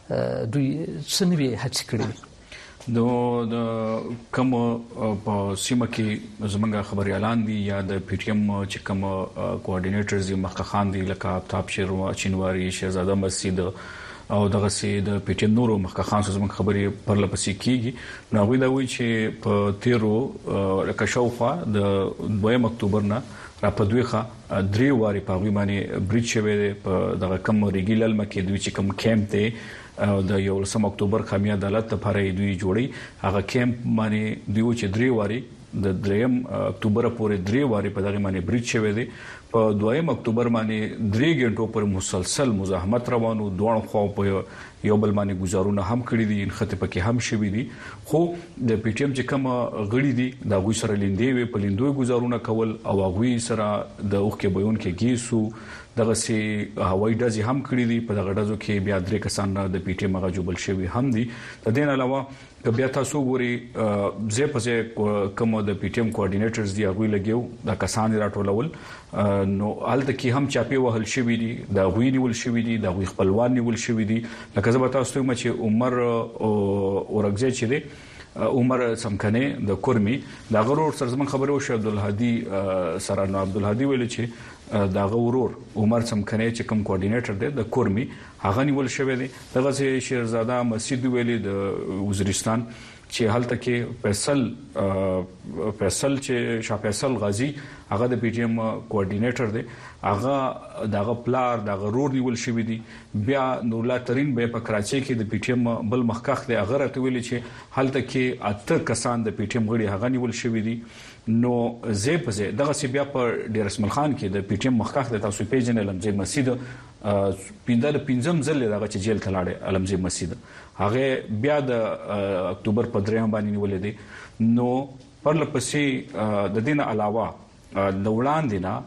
دوی څه نوي هڅې کړې؟ نو د کوم په سیمه کې زمونږ خبري اعلان دي یا د پی ټی ایم چې کوم کوارډینیټرز یې مخکخان دي لکه آفتاب شیروا چینواری شهزاده مسجد او دغه سي د پی ټی ایم نورو مخکخان زمونږ خبري پر لپسې کیږي. نو غوي دا وایي چې په تیرو لکه شاوخوا د دویم اکتوبر نه را په دویخه درې واري په غوي باندې بریډ شوی په دغه کم ریګیلل مکه دوی چې کوم کیمپ ته د یولسم اکتوبر قومي عدالت لپاره دوی جوړي هغه کیمپ باندې دوی چې درې واري د دریم اکتوبر پورې درې واري په دغه باندې بریډ شوی دی. په دویم اکتوبر باندې درې غنټو پر مسلسل مزاحمت روانو، دوه خو په یو بل باندې گزارونه هم کړی دي، انخته پکې هم شوی دي، خو د پی ټی ایم چې کوم غړي دي دا غوي سره لیندې وي په لیندوي گزارونه کول او غوي سره د اوخ کې بیان کې گیسو دغه سي هوایي ډزې هم کړی دي. په دغه ډزو کې بیا درې کسان د پی ټی ایم هغه جوړل شوی هم دي. د دې علاوه بیا تاسو ګوري زه په ځای کوم د پی ټی ایم کوارډینیټرز دی هغه لګیو د کسان راټولول، نو الته کې هم چاپی وهل شوی دي، د غوي نیول شوی دي، د غوي خپلوان نیول شوی دي. لکه زه به تاسو ته چې عمر اورګزی چې دی عمر سمکنه د کورمي دا غرور سره زمون خبرو شو عبدالهادي سره نو عبدالهادي ویل چې دا غرور عمر سمکنه چې کوم کوارډینیټر دی د کورمي هغه نیول شوی دی دغه شیرزاده مسجد ویلي د وزیرستان چې حالت کې فیصل فیصل چې شاه فیصل غازی هغه د پی ټی ایم کوارډینیټر دی هغه دغه پلار د غرور نیول شوی دی بیا نور الله ترين به په کراچي کې د پی ټی ایم بل مخکخ دی هغه راته ویلي چې حالت کې اته کسان د پی ټی ایم غړي هغه نیول شوی دی نو زه په زه دغه سی بیا په ډیر اسمل خان کې د پی ټی ایم مخکخ د تاسو پیژنې لمزي مسجد پیندل پنځم ځل دغه چې جیل کلاړې علمزي مسجد هغه بیا د اکتوبر په دریم باندې نیولې دي نو پر لپسې د دین علاوه د وړاندې نه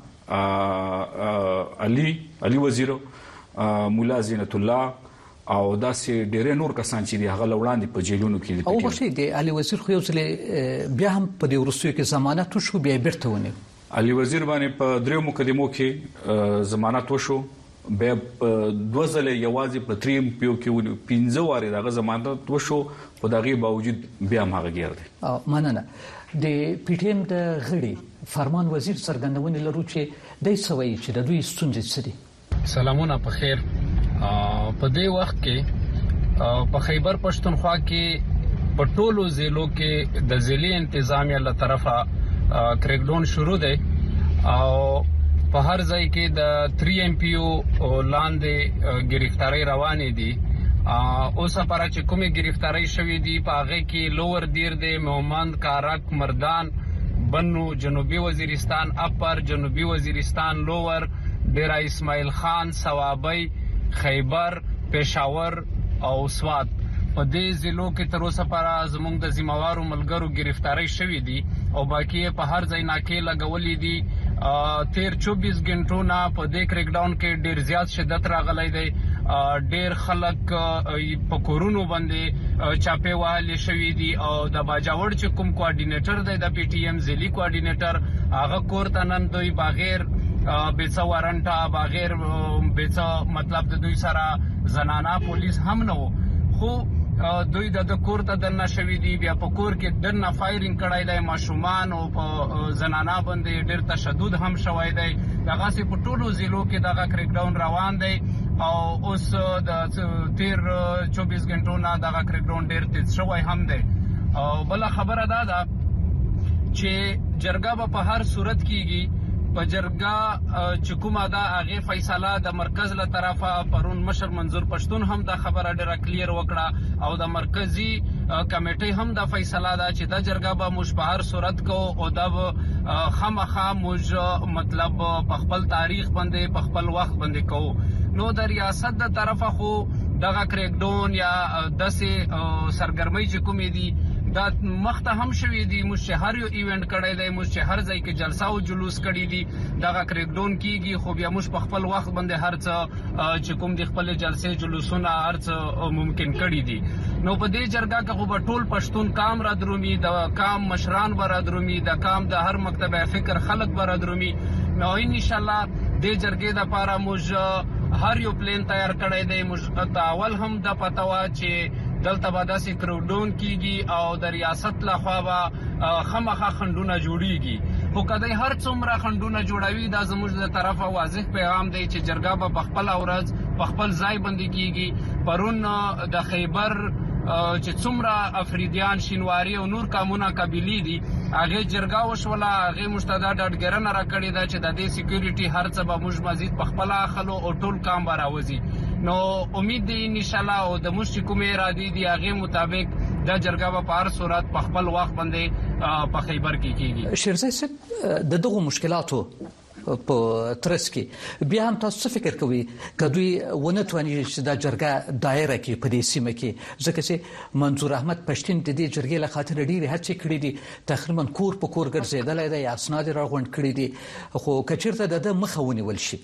علي علي وزیر مولا زینت الله او داسې ډېر نور کسان چې دی هغه لوړاندې په جیلونو کې دي او بشي دی علي وزیر خو یو ځل بیا هم په دې ورسوي کې ضمانت شو بیا بیرته ونی علي وزیر باندې په دریو مقدمو کې ضمانت وشو به دوه ځله یوازې په تریم پیو کې پنځه واره دغه ضمانت وشو په دغه باوجود بیا هغه ګیر دي او مننه د پی ټی ایم د غړي فرمان وزیر څرګندونه لرو چې د سوي چې د دوی ستونزې څه دي سلامونه په خیر په دې وخت کې په خیبر پښتونخوا کې په ټولو ضلعو کې د ضلعي انتظامیه له طرفه کریکډاون شروع دی او په هر ځای کې د تری ایم پی او لاندې گرفتاری روانې دي اوس لپاره چې کومه گرفتاری شوې دي په هغه کې لوور دیر دی مومند کارک مردان بنو جنوبي وزیرستان اپر جنوبي وزیرستان لوور ډیرا اسماعیل خان ثوابی خیبر پېښور او سوات په دې ضلعو کې تر اوسه پورې زموږ د ذمہوارو ملګرو گرفتاری شوې دي او باقي په هر ځای ناکې لګولې دي تیر چوبیس غنټو نه په دې کریکډاون کې ډیر زیات شدت راغلی دی ډیر خلک په کورونو باندې چاپه والي شوې دي او د باجاوړ چې کوم کوارډینیټر دی د پی ټی ایم ځلي کوارډینیټر هغه کوړه نن دوی بغیر بیڅ وارنټا بغیر بیڅ مطلب د دوی سره زنانا پولیس هم نه خو دوی د کور ته دنه شوې دي بیا په کور کې دنه فایرینګ کړای دی ماشومان او په زنانا باندې ډېر تشدد هم شوی دی دغه سي په ټولو ضلعو کې دغه کریکډاون روان دی او اوس د تیر چوبیس غنټو نه دغه کریکډاون ډېر تیز شوی هم دی او بل خبره دا ده چې جرګه په هر صورت کېږي په جرګه چې کومه دا هغه فیصله د مرکز له طرفه پرون مشر منظور پښتون هم دا خبره ډیره کلیر وکړه او د مرکزی کمیټې هم دا فیصله ده چې دا جرګه به موږ په هر صورت کو او دا خامخا موږ مطلب په خپل تاریخ باندې په خپل وخت باندې کو نو د ریاست د طرفه خو دغه کریکډاون یا داسې سرګرمۍ چې کومې دي دا مخته هم شوې دي موږ هر یو ایونت کړی دی موږ هر ځای کې جلسه او جلوس کړی دي دغه کریکډاون کیږي خو بیا موږ په خپل وخت باندې هر څه چې کوم د خپل جلسې جلوسونه هر څه ممکن کړی دي نو په دې جرګه کې خو په ټول پښتون کام را درومي د کام مشران را درومي د کام د هر مکتب فکر خلک را درومي نو ان شاء الله د جرګې د لپاره موږ هر یو پلان تیار کړی دی موږ تاول هم د پتاوا چې دلته به داسې کریکډاون کیږي او د ریاست لخوا به خامخا خندونه جوړیږي خو کله هر څومره خندونه جوړوي دا زموږ د طرفه واضح پیغام دی چې جرګه به په خپل اورز په خپل ځای باندې کیږي پرون د خیبر چې څومره افریدیان شینواری او نور قومونه قبیلی دي هغه جرګه وشوله هغه مستدا ډاډګرنه راکړی دا چې د دې سکیورټي هر څه به موږ مزید په خپل اخلو او ټول کام به راوځي نو امید دی ان شاء الله او د مشت کومه را دي دی هغه مطابق د جرګه په هر صورت په خپل وخت باندې په خیبر کې کیږي شیرزای صاحب د دغه مشکلاتو په ترڅ کې بیا هم تاسو فکر کوئ کدوې ونه تواني چې د جرګه دایره کې په دې سیمه کې ځکه چې منظور احمد پښتون د دې جرګې له خاطر ډېری هڅې کړې دي تقریبا کور په کور ګرځېدل دی اسناد راغونډ کړي دي خو کچیرته د مخه ونیول شي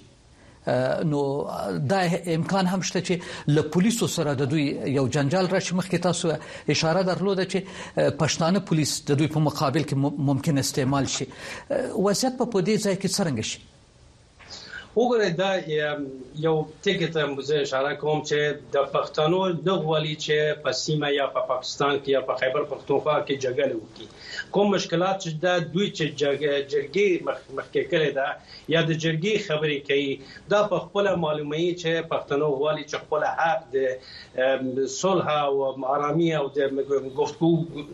نو دا امکان هم شته چې له پولیسو سره د دوی یو جنجال راشي مخکې تاسو اشاره درلوده چې پښتانه پولیس د دوی په مقابل کې ممکن استعمال شي وضعیت په دې ځای کې څنګه شي وګوره دا یو ټیکټ مزه اشاره کوم چې د پښتنو دغولي چې په سیمه یا په پاکستان کې یا په خیبر پختونخوا کې جګړه وکړي کوم مشکلات چې دا دوی چې جرګې مخکې کړي دا یا د جرګې خبرې کوي دا په خپل معلومي چې پښتنو غواړي چې خپل حق د صلح او آرامي او د گفتگو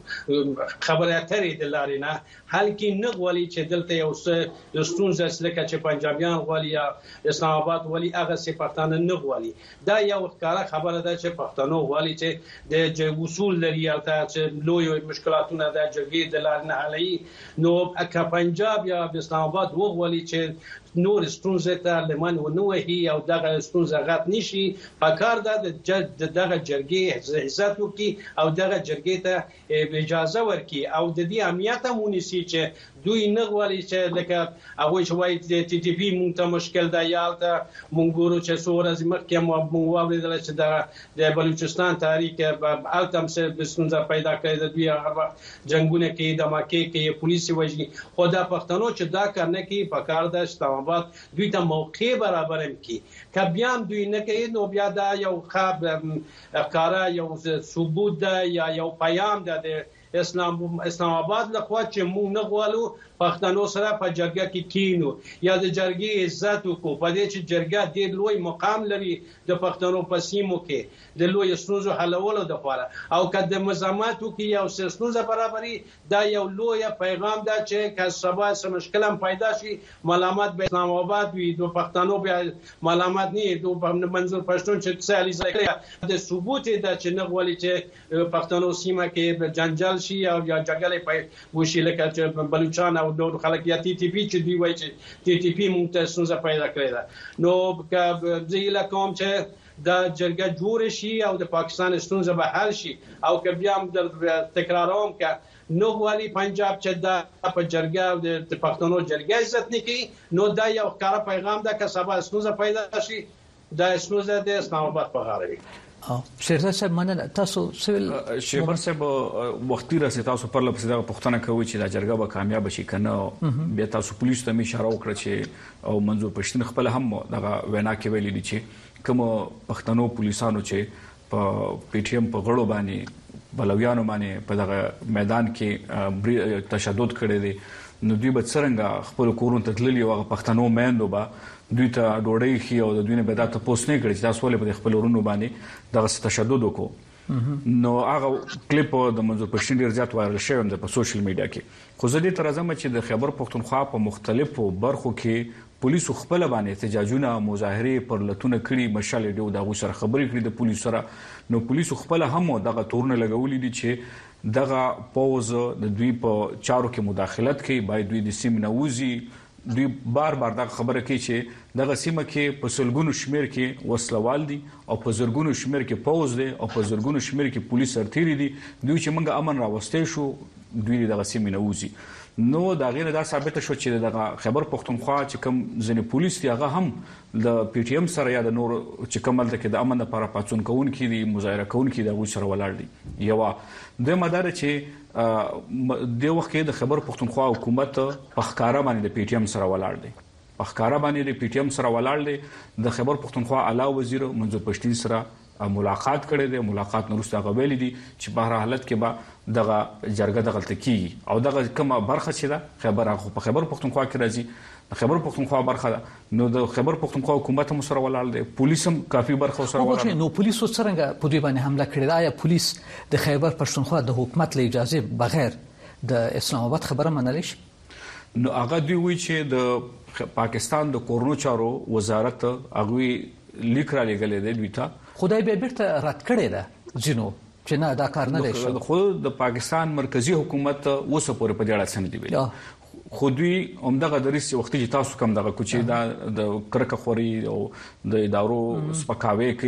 خبرې اترې د لارې نه حل کې نه غواړي چې دلته یو څه ستونزه لکه چې پنجابیان غواړي یا اسلام آباد غواړي هغه څه پښتانه نه غواړي دا یو ښکاره خبره ده چې پښتنو غواړي چې د وصول لري او چې لوی مشکلاتونه د جرګې د لارې نه حلوي نو اکه پنجاب یا اسلام آباد وغواړي چې نور ستونزه ته لمن ونوهي او دغه ستونزه غات نشي پکار ده د دغه جرګې عزت وکي او دغه جرګې ته اجازه ورکي او د دې امنیت مونږ چې دوی نه غواړي چې لکه هغه چې وایي د ټي ټي پی مونږ ته مشکل دی یالته مونږ ګورو چې څوره زمکه مو واوریدل چې د د بلوچستان تاریخ التم سره د ستونزه پیدا کړې د دوی هغه جنگونه کې د ماکي کې پولیس وایي خدا پښتنو چې دا کار نه کوي پکار ده چې بعد دوی ته موقع برابر کی کبيان دوی نه کوي نو بیا دا یو خاب افکار یو ثبوت ده یا یو پیام ده د اسلام اسلام آباد لخوا چې مونږ نه غواړو پښتنو سره په جرګه کې کینو یا د جرګې عزت وکړو په دې چې جرګه د لوی مقام لري د پښتنو په سیمو کې د لوی ستونزو حلولو لپاره او کله د مزامات کې یو ستونزه برابرۍ دا یو لوی پیغام ده چې که سبا سم مشکل هم پیدا شي ملامت به اسلام آباد وي د پښتنو به ملامت نه د منظور پښتون چې سالي ځای د ثبوت ده چې نه غواړي چې پښتنو سیمه کې جنجال شي او یا جګړه پي وشي لکه چې بلوچستان نور خلک یا ټي ټي پی چې دی وایي چې ټي ټي پی مونږ ته څنګه پیدا کړی دا نو که زیلا کوم چې دا جرګه جوړ شي او د پاکستان ستونزه به حل شي او که بیا هم تکراروم که نو والی پنجاب چې دا په جرګه او د پښتنو جرګه عزت نه کوي نو دا یو ښکاره پیغام ده که سبا ستونزه پیدا شي دا ستونزه د اسلام آباد په غاړه وي شیرزاد صاحب مننه تاسو سویل شیبر صاحب وختي راسي تاسو پر لپاره دا پښتنه کوي چې دا جرګه به کامیاب شي کنه بیا تاسو پولیس ته اشاره وکړه چې او منظور پښتون خپل هم دغه وینا کې ویلي دي چې کوم پښتنو پولیسانو چې په پی ټی ایم په غړو باندې بلویانو باندې په دغه میدان کې تشدد کړی دی نو دوی به څنګه خپل کورونو ته تللی او پښتنو میندو به دوی ته ډوډۍ خي او د دوی نه به دا تاسو نه کړی چې تاسو ولې په خپل ورونو باندې دغه تشدد وکړو نو هغه کلیپ د منظور پښتون ډیر زیات وایرل شوی دی په سوشل میډیا کې خو زه دې تر ازمه چې د خیبر پختونخوا په مختلفو برخو کې پولیسو خپل باندې احتجاجونه مظاهره پر لټونه کړي مشال ډیو دغه سره خبرې کړي د پولیسو سره نو پولیسو خپل هم دغه تورونه لګولې دي چې دغه پوز د دوی په چارو کې مداخلت کوي باید دوی د سیم نووزي دوی بار بار دا خبره کوي چې دغه سیمه کې په سلګونو شمیر کې وسلوال دي او په زرګونو شمیر کې پوز دي او په زرګونو شمیر کې پولیس سرتيري دي دوی چې موږ امن راوستي شو دوی دغه سیمه نووزي نو دا غیر دا ثابت شو چې دغه خیبر پختونخوا چې کوم ځنې پولیس دی هغه هم د پی ټی ایم سره یا د نور چې کومل د د امن لپاره پاتون کون کې دي مظاهره کون کې د سره ولاړ دي یو د مدار چې د وخت کې د خیبر پختونخوا حکومت په ښکارا باندې د پی ټی ایم سره ولاړ دي په ښکارا باندې د پی ټی ایم سره ولاړ دي د خیبر پختونخوا اعلی وزیر منظور پښتون سره ملاقات کړي دي ملاقات نورسته غوېلې دي چې په هر حالت کې به دغه جرګه د غلطي کیږي او دغه کومه برخه چې ده خبر هغه په خیبر پختونخوا کې راځي خیبر پختونخوا برخه ده نو د خیبر پختونخوا حکومت هم سره ولاړ دی پولیس هم کافي برخه سره ولاړ نو پولیس څنګه په دوی باندې حمله کړې ده یا پولیس د خیبر پختونخوا د حکومت له اجازه بغیر د اسلام آباد خبره منل شي نو هغه دوی وی چې د پاکستان د کورونو چارو وزارت هغه لیک را لګلې دی دوی ته خدای به بیرته رد کړی ده جنو چې نه دا کار نه دی خو د پاکستان مرکزی حکومت اوسه پورې په دې اړه څه نه دی ویل خو دوی همدغه د ریس وخت چې تاسو کوم دغه کوچي دا د کرکه خوري او د ادارو سپکاوي کوي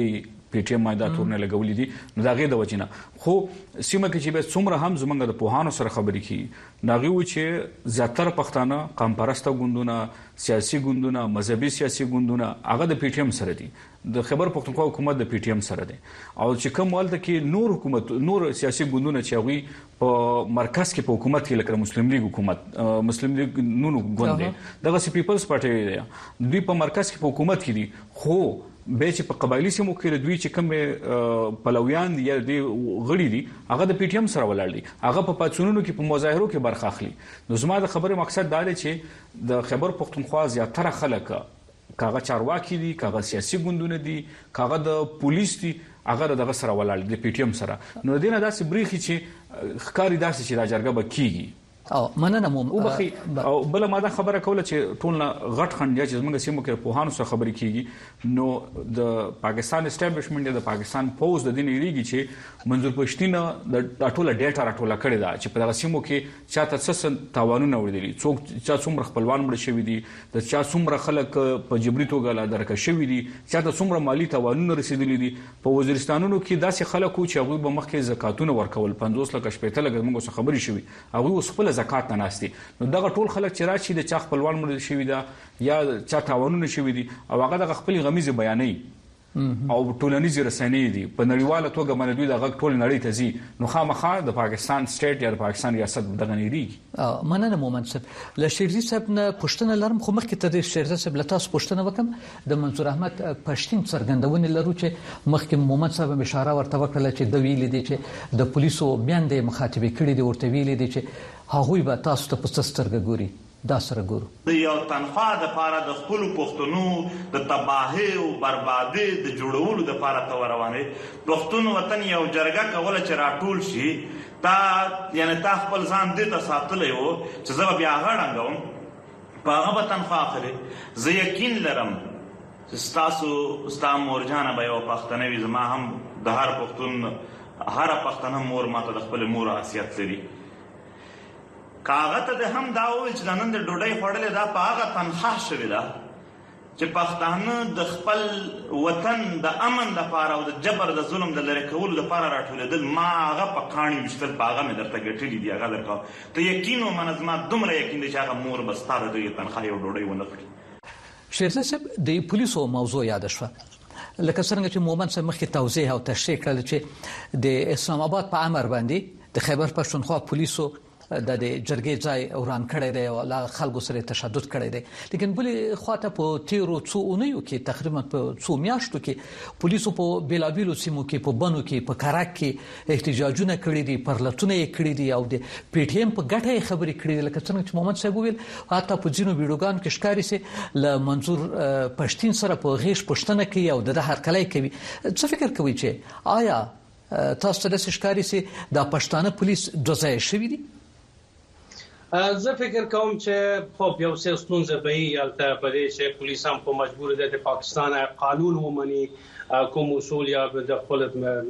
پی ټی ایم دا تورنه لګولې دي نو دا غي د وجنه خو سیمه کې چې به څومره هم زمونږ د پوهانو سره خبرې کی ناغي و چې زیاتره پښتانه قوم پرسته ګوندونه سیاسي ګوندونه مذهبي سیاسي ګوندونه هغه د پی ټی ایم سره دي د خیبر پختونخوا حکومت د پی ټی ایم سره دی او چې کوم ولته کې نور حکومت نور سیاسي ګوندونه چې هغه په مرکز کې په حکومت کې لکه مسلم لیگ حکومت مسلم لیگ نونو ګوند دی دغه سی پیپلز پارټي دی دوی په مرکز کې په حکومت کې دي خو به چې په قبایلی سیمو کې دوی چې کوم پلویان دي یا دوی غړي دي هغه د پی ټی ایم سره ولاړ دي هغه په پاتونونو کې په مظاهرو کې برخه اخلي نو زما د خبرې مقصد دا دی چې د خیبر پختونخوا زیاتره خلک کاغه چارواکي دي کاغه سیاسي ګوندونه دي کاغه د پولیس دي هغه دغه سره ولاړ دي د پی ټی ایم سره نو دینه داسې بریخي چې ښکاری داسې چې دا جرګه به کیږي او مننه مو او بخي او بل ما دا خبره کوله چې ټول غټ خنډ چې زموږ سیمو کې په هانو سره خبرې کیږي نو د پاکستان اسټابلیشمنت د پاکستان پوز د دین ایریږي چې منظور پښتینه د ټوله ډیټا راټوله کړې ده چې په دغه سیمو کې چاته څه تاوانونه وړي څوک چا څومره خپلوان مړ شوی دي د چا څومره خلک په جبري توګه لا درکه شوی دي چاته څومره مالی تاوانونه رسیدلي دي په وزیرستانونو کې داسې خلکو چې هغه به مخکې زکاتونه ورکول پنځوس لک شپږ لک موږ څه خبري شوی هغه اوس خپل زکات نه ناشتي نو دغه ټول خلک چې راشي د چا خپلوان مړ شوی دا یا چا تاوانونه شوی دي او هغه د خپل غمیزه بیانې او ټولنیز رسنۍ دي په نړیواله توګه باندې دوی دغه ټول نړۍ ته ځي نو خامخا د پاکستان سټیټ یا د پاکستان ریاست دغه نړۍ مننه مومن صاحب له شیرزي صاحب نه پښتنه لرم خو مخکې ته د شیرزي صاحب له تاسو پښتنه وکم د منصور احمد پښتين څرګندونه لرو چې مخکې مومن صاحب اشاره ورته وکړه چې د ویلې دي چې د پولیسو میاندې مخاطبه کړي دي ورته ویلې دي چې هغوی به تاسو ته په سترګه ګوري دا سره ګورو د یو تنخواه د پاره د خپل پښتنو د تباہي او بربادي د جوړولو د پاره تو روانه پښتون وطن یو جرګه کوله چې راټول شي تا یعنی تا خپل ځان دې ته ساتلې وو چې زه بیا غړنګم په هغه تنخواه اخلي زه یقین لرم چې تاسو ستاسو مورجانه به یو پښتنوي زما هم د هر پښتون هر پښتنه مور ماته د خپل مور حیثیت لري کاغذ ته هم دا وایي چې نن د ډوډۍ خوړلې دا په هغه تنخواه شوې ده چې پښتانه د خپل وطن د امن لپاره او د جبر د ظلم د لری کولو لپاره راټولېدل ما هغه په کاڼي مشتل په هغه مې درته ګټلې دي هغه درکو ته یقین او منظمات دومره یقین دي چې هغه مور بستاره د تنخواه او ډوډۍ ونه کړي شیرزي صاحب د پولیسو موضوع یاد شوه لکه څنګه چې مومن صاحب مخکې توضیح او تشریح کړل چې د اسلام آباد په امر باندې د خیبر پښتونخوا پولیسو د جرګې ځای وران کړی دی او لا خلکو سره تشدد کړی دی لیکن بلې خواته په تیرو څو اونیو کې تقریبا په څو میاشتو کې پولیسو په بیلابیلو سیمو کې په بنو کې په کراک کې احتجاجونه کړي دي پرلطونه یې کړي دي او د پی ټی ایم په ګټه خبرې کړي دي لکه څنګه چې محمد صاحب ویل حتی په ځینو ویډیوګانو کې ښکاري سي ل منظور پښتين سره په غیش پښتنه کوي او د هرکلای کوي څه فکر کوي چې آیا تاسو ته د ښکاري سي د پښتانه پولیس دوزای شوی دي زه فکر کوم چې خو یو څه ستونزه به یې البته په دې چې پولیس هم په مجبور دي د پاکستان قانون ومني کوم اصول یا د خپل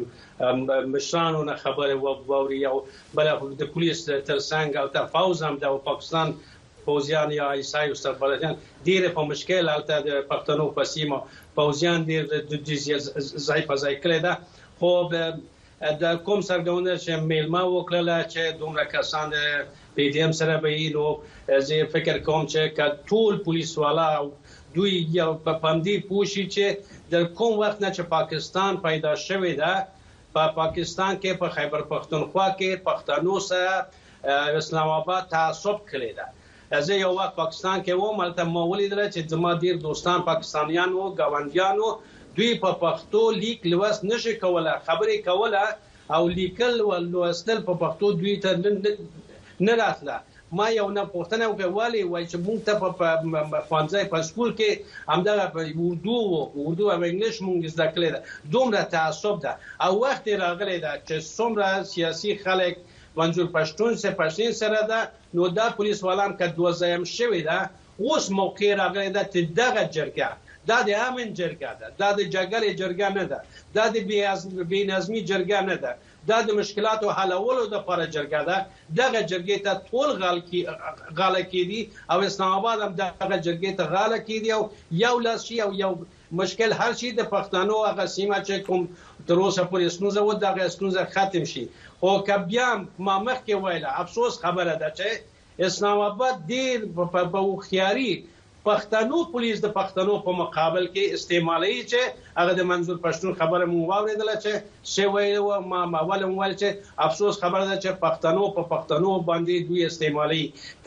مشرانو نه خبره ووري او بل د پولیس تر څنګه او د فوز هم د پاکستان فوزیان یا عیسای استخباراتیان ډیر په مشکل البته د پښتنو په سیمه فوزیان ډیر د جزیه ځای په ځای کړی دا خو د کوم سرګونه چې میلمه وکړه چې دومره کسان پی ډی ایم سره به نو زه فکر کوم چې ټول پولیس والا دوی یو په پاندې پوښي چې د کوم وخت نه چې پاکستان پیدا شوی دا په پاکستان کې په خیبر پختونخوا کې پښتنو سره اسلام آباد تعصب کړی دا زه یو وخت پاکستان کې وم البته ما ولیدل چې زما ډیر دوستان پاکستانیان او ګاونډیانو دوی په پښتو لیک لوست نشي کوله خبرې کوله او لیکل او لوستل په پښتو دوی ته نه راتله ما یو نه پوښتنه وکړه والی وای چې موږ ته په خوانځي په سکول کې همدغه په اردو او اردو او انګلیش موږ زده کړل دا دومره تعصب ده او وخت راغلی دا چې څومره سیاسي خلک منظور پښتون سره پښتون سره ده نو دا پولیس والام که دوزایم شوی ده اوس موقع راغلی دا چې دغه جرګه دا د امن جرګه ده دا د جګړې جرګه نه ده دا د بې نظمي جرګه نه ده دا د مشکلاتو حلولو د لپاره جرګه ده. دغه جرګې ته ټول غال کی غاله کیدي او اسلام آباد هم دغه جرګې ته غاله کیدي او یو لاس شي او یو مشکل هر شي د پښتنو هغه سیمه چې کوم تر اوسه پورې ستونزه و دغه ستونزه ختم شي. او کبیا ما مخکې ویله افسوس خبره ده چې اسلام آباد ډیر په وخیاري پښتنو پولیس د پښتنو په مقابل کې استعمالي چې هغه د منظور پښتون خبره مو واوریدله چې څه ویل ما ما ولوم ول چې افسوس خبره ده چې پښتنو په پښتنو باندې دوی استعمالي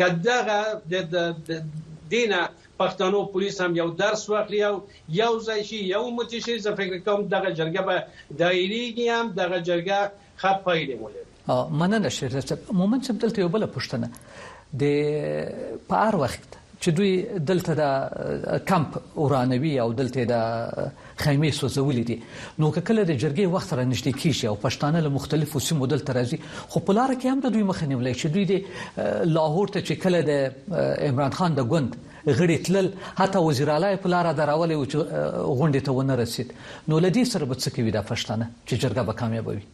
کداغه د دینه پښتنو پولیس هم یو درس واخلي او یو ځای شي یو متشي زه فکر کوم دغه جرګه به دایریږي هم دغه جرګه خپایلی ولري. مننه شریف مومن چې دلته یو بل پښتنه د په هر وخت چې دوی دلته د کمپ اورانوي او دلته د خیمې سوځولې دي نو کله د جرګې وخت را نږدې کیږي او پښتانه له مختلفو سیمو دلته راځي خو په لار کې هم د دوی مخه نیولای چې دوی د لاهور ته چې کله د عمران خان د ګوند غړي تلل حتی وزیر اعلی په لار درولې او غونډې ته ونه رسید نو لدی سره به څه کوي د پښتانه چې جرګه به کامیاب وي.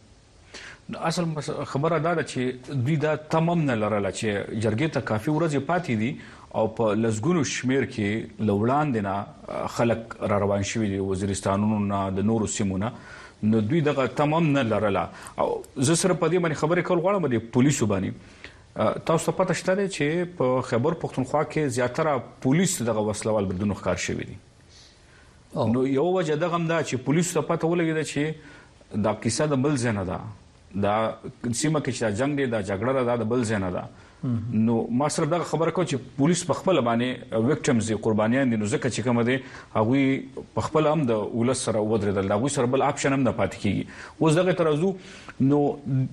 اصل خبره دا ده چې دوی دا تمام نه لرله چې جرګې ته کافي ورځې پاتې دي او په لزګونو شمیر کې لوړاندې نه خلک را روان شوي دي وزیرستانونو نه د نورو سیمونو نو دوی دغه تمام نه لرله. او زه سره په دې باندې خبرې کول غواړم د پولیسو باندې. تاسو پته شته چې په خیبر پختونخوا کې زیاتره پولیس دغه وسلوال بردونو ښکار شوي دي. نو یو وجه دغه هم ده چې پولیسو ته پته ولګېده چې دا کیسه د بل ځای نه ده دا سیمه کې چې جنگ دی دا جګړه ده د بل ځای نه ده. نو ما سره دغه خبره کوم چې پولیس په خپل باندې وکټمز قربانیان دي نو ځکه چې کوم دي هغه په خپل هم د ولس سره ودرېدل دا غوي سره بل اپشن هم نه پاتې کیږي. اوس دغه ترازو نو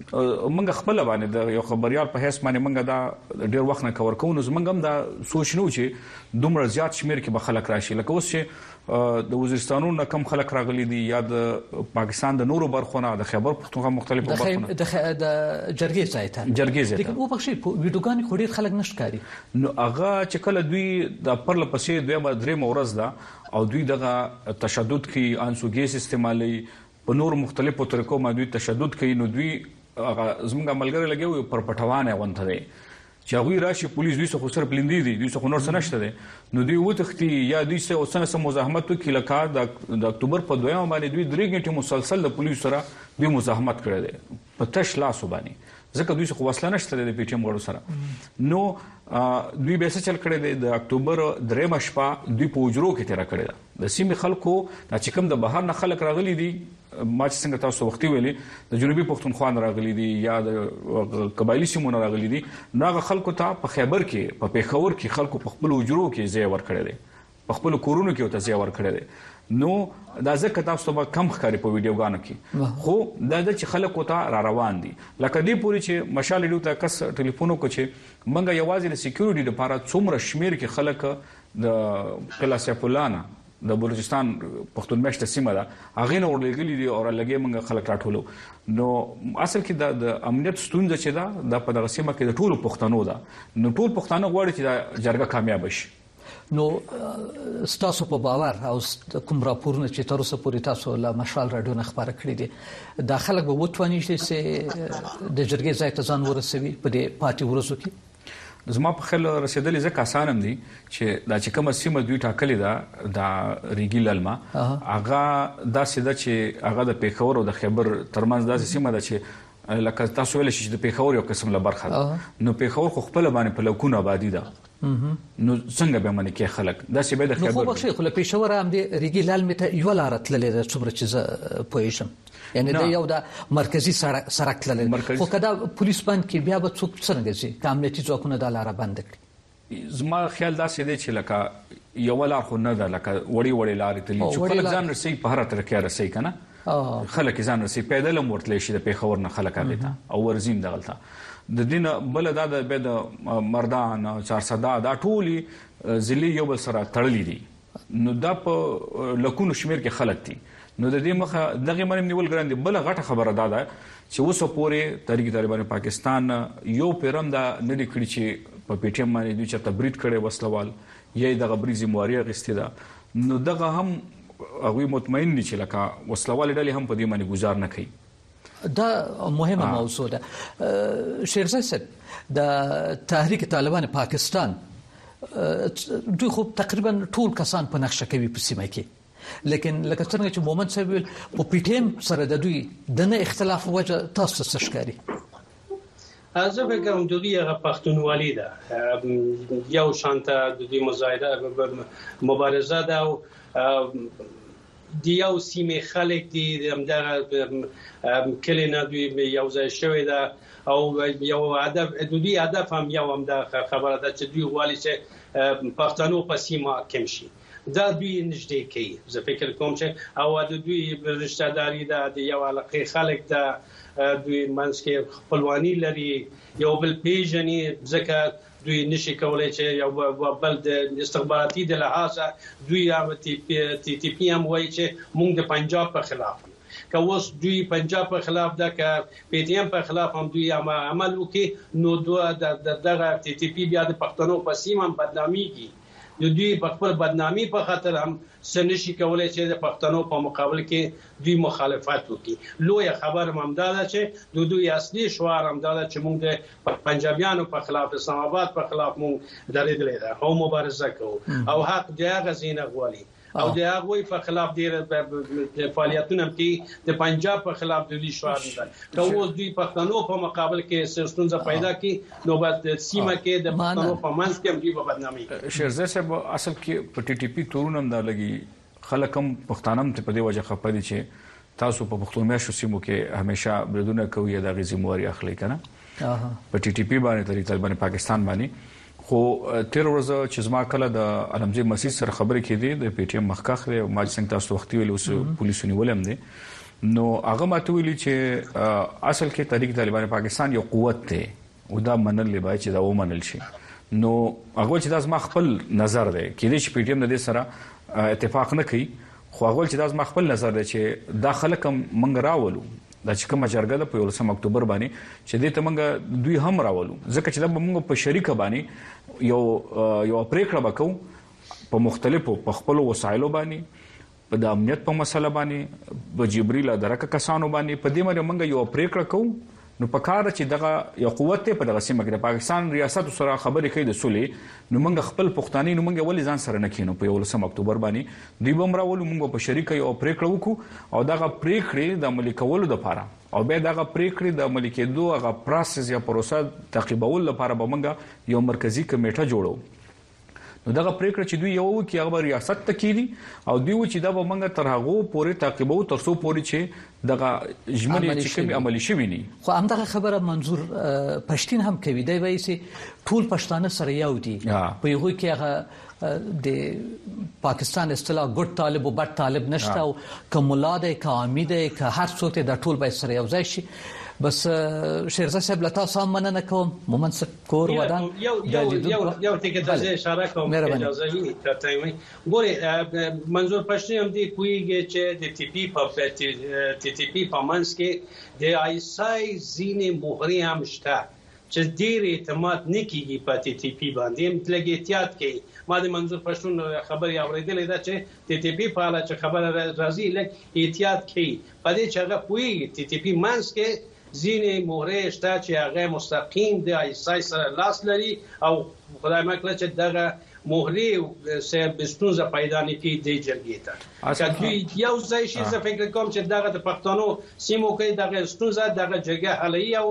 موږ خپل باندې د یو خبريال په هیڅ باندې موږ دا ډیر وخت نه کور کوو نو موږ هم دا سوچ نو چې دومره زیات شمیر کې به خلک راشي لکه اوس چې د وزیرستانونو کم خلک راغلي دي یا د پاکستان د نورو برخونه د خیبر پختونخوا مختلفو برخونه د جرګې ځای ته جرګې ځای ته لیکن او بخښي ویډیوګان خو ډیر خلک نشکاري نو هغه چې کله دوی د پرله پسې دوی درې مورز ده او دوی دغه تشدد کوي انسوګیس استعمالي په نور مختلفو طریقو باندې دوی تشدد کوي نو دوی هغه زموږ ملګری لګي پر پټوانه غونته دي چې هغه راشي پولیس دوی څخه سره بلندې دي دوی څخه نور څه نشته دي نو دوی وتښتي یا دوی څه اوسنه سم مزاحمت وکړي لکه د اکتوبر په دویمه باندې دوی درې غنټې مسلسل د پولیس سره دوی مزاحمت کړی دی په تش لاس باندې ځکه دوی څخه وسله نشته د پی ټی ایم غړو سره نو دوی به څه چل کړی دی د اکتوبر درېمه شپه دوی په وجرو کې تیر کړی دی د سیمې خلکو د چې کوم د بهر نه خلک راغلي دي ما چې څنګه تاسو وختي ویلي د جنوبي پښتونخوا نه راغلي دي یا د قبایلی سیمو نه راغلي دي ناغه خلکو ته په خیبر کې په پیښور کې خلکو په خپل وجرو کې ځای ورکړی دی په خپل کورونو کې ته ځای ورکړی دی نو دا ځکه تاسو ته کم ښکاری په ویډیوګانو کې خو دا د چې خلکو ته را روان دي لکه دې پوری چې مشال ډیو ته کس ټلیفونو کو چې منګه یوازې د سکیورټي لپاره څومره شمیر کې خلک د کلاسه فلانه د بلوچستان پښتون مشته سیمه ده هغه نه ورلګلی دي او لګي موږ خلک راټولو نو اصل کې د امنیت ستونزه چې ده د په دغه سیمه کې د ټولو پښتنو ده نو ټول پښتانه غواړي چې د جرګه کامیاب شي. نو ستاسو په باور او کوم راپورونه چې تر اوسه پورې تاسو له مشال رادیو نه خبره کړې دي د خلک به وټوانی چې د جرګې ځای ته ځان ورسوي په دې پاتې ورځو کې زما په خل رسیدلې ځکه اسانم دي چې دا چې کوم سیمه دوی ټاکلې ده د ریګی لالما هغه دا سیده چې هغه د پیښور او د خیبر ترمنځ د سیمه ده چې لکه تاسو ویل چې د پیښور یو قسم له برخه نو پیښور خو خپل باندې په لکونه آبادی ده نو څنګه به منی کې خلک دا چې به د خیبر نو خو بخښي خو له پیښور هم د ریګی لالما ته یو لار تللې ده څومره چې پوهیږم یعنی دا یو د مرکزی سړک تللی خو کدا پولیس بند کې بیا به څوک څنګه شي کامنټي ځواکونه د لار بند کړي زما خیال دا سي دی چې لکه یو لار خو نه ده لکه وړي وړي لارې تللی چې خلک ځان رسي په هر طریقه رسي کنه خلک ځان رسي پیدل مورتلی شي د پیښور نه خلک هغه ته او ورزین دغلته د دین بل دا د بيد مردان چارصدا دا ټولي ځلې یو بل سره تړلې دي نو دا په لکونو شمیر کې خلک دي نو د دې مخه دغه منم نیول ګران دي بل غټه خبره ده چې اوسه پورې تحریک طالبان پاکستان یو پیرم دا نه لیکړي چې په پی ټی ایم باندې دوی چې تبرید کړي وسلوال یې دغه بریزي مواري غستې ده نو دغه هم هغه مطمئن دي چې لکه وسلوال ډلې هم په دې باندې گزار نه کوي دا مهمه موضوع ده. شیرزاد صاحب د تحریک طالبان پاکستان دوی خو تقریبا ټول کسان په نقشه کوي په سیمه کې، لیکن لکه څنګه چې مومن صاحب په پی ټی ایم سره د دوی د نه اختلاف وجه تاسو څه ښکاري؟ زه فکر کوم د دوی هغه پښتونولي ده، یو شانته د دوی مزایده مبارزه ده او د یو سیمې خلک دي همدغه کلی نه دوی یو ځای شوی ده او یو هدف د دوی هدف هم یو هم د خبره ده چې دوی غواړي چې پښتنو په سیمه کې شي. دا دوی نږدې کوي. زه فکر کوم چې او د دوی رشتہ داری ده د یو علاقې خلک ده، دوی منځ کې خپلوانی لري، یو بل پیژني، ځکه دوی نشي کولای چې یو بل د استخباراتي د لحاظه دوی هم تی تی پی هم وایي چې موږ د پنجاب په خلاف که اوس دوی پنجاب په خلاف ده که پی ټی ایم په خلاف هم دوی عمل وکړي نو دوه دغه تی تی پی بیا د پښتنو په سیمه بدناميږي. د دوی په خپل بدنامي په خاطر هم سنشي کولای چې د پښتنو په مقابل کې دوی مخالفت وکړي. لوی خبر هم دا ده چې د دوی اصلي شعار هم دا ده چې موږ د پنجابیانو په خلاف، اسلام آباد په خلاف موږ درېدلې ده او مبارزه کوو او حق د هغه زینه غواړي او د هغه په خلاف ډیر فعالیتونه کې د پنجاب په خلاف د دوی شعار ده. که اوس دوی پښتنو په مقابل کې ستونزه پیدا کړي نو بس سیمه کې د پښتنو په منځ کې هم دوی په بدنامي. شیرزاد صاحب اصل کې په ټي ټي پی تورونم دا لګي خلک هم پښتانم ته په دې وجه خپه دي چې تاسو په پښتون میاشتو سیمو کې همیشه بریدونه کوي د غي ذمہواری اخلي کنه په ټي ټي پی باندې تری طالبان پاکستان باندې. خو تیر ورځ چې زما کله د علمزي مسجد سره خبرې کېدې د پی ټی ایم مخکخ دی او ما څنګه تاسو وختي ویل اوس پولیسو نیولم دي نو هغه ماته ویلي چې اصل کې تحریک طالبان پاکستان یو قوت دی او دا منل لبای چې دا ومنل شي. نو هغه چې دا زما خپل نظر دی کې دې چې پی ټی ایم د دې سره اتفاق نه کوي، خو هغه چې دا زما خپل نظر دی چې داخله کوم منګ راولو دا چې کومه جرګه د په یولسم اکتوبر باندې چې دې ته موږ دوی هم راولو ځکه چې دا موږ په شریکه باندې یو یو پریکړه وکړو په مختلفو په خپل وسایلو باندې په د امنیت په مسله باندې په جبريل درکه کسانو باندې په دې باندې موږ یو پریکړه کوو. نو په کار چې دغه یو قوت په دغه سیمه کې د پاکستان ریاست سره خبرې کوي د سولې نو موږ خپل پښتاني نو موږ ولې ځان سره نه کینو په یولسم اکتوبر باندې دوی بم راولو موږ په شریکه یو پریکړه وکړو او دغه پریکړې د عملي کولو لپاره او به دغه پریکړې د عملي کېدو هغه پروسس یا پروسه تعقیبول لپاره به موږ یو مرکزی کمیټه جوړو. نو دغه پریکړه چې دوی یو کې هغه ریاست ته کیدي او دوی چې دا به موږ تر هغه پورې تعقیبو تر څو پورې چې دغه اجمالی چې کوم عملی شوی ني. خو همدغه خبره منظور پښتين هم کوي دی وایي چې ټول پښتانه سره یو دي په یو کې هغه د پاکستان اصطلاح ګډ طالب او بد طالب نشته او کوملا ده کامي ده که هر څوک د ټول به سره یو ځای شي. بس شیرزاد صاحب لتا سم مننه کوم مومن کور ودان یو یو یو یو ټکی ته اشاره کوم اجازه وي ترته وي ګوري منظور پښتون هم دی کویږي چې د ټي پی په ټي ټي پی په منځ کې د آی اس آی زینې مهرې هم شته چې ډېر اعتماد نکېږي په ټي ټي پی باندې لګي احتیاط کوي. ما د منظور پښتون خبري اوریدلې ده چې ټي ټي پی په اړه چې خبره راځي لګ احتیاط کوي په دې چې هغه کوي ټي ټي پی منځ کې زینې مهرې شته چې هغه مستقیم د آی اس آی سره لاس لري او خدای مکړه چې دغه مهرې سره بستونزه پیدا نه کیږي د جرګې ته. کله یو ځای شي زه فکر کوم چې دغه د پښتنو سیمو کې دغه ستونزه دغه جرګه حلي او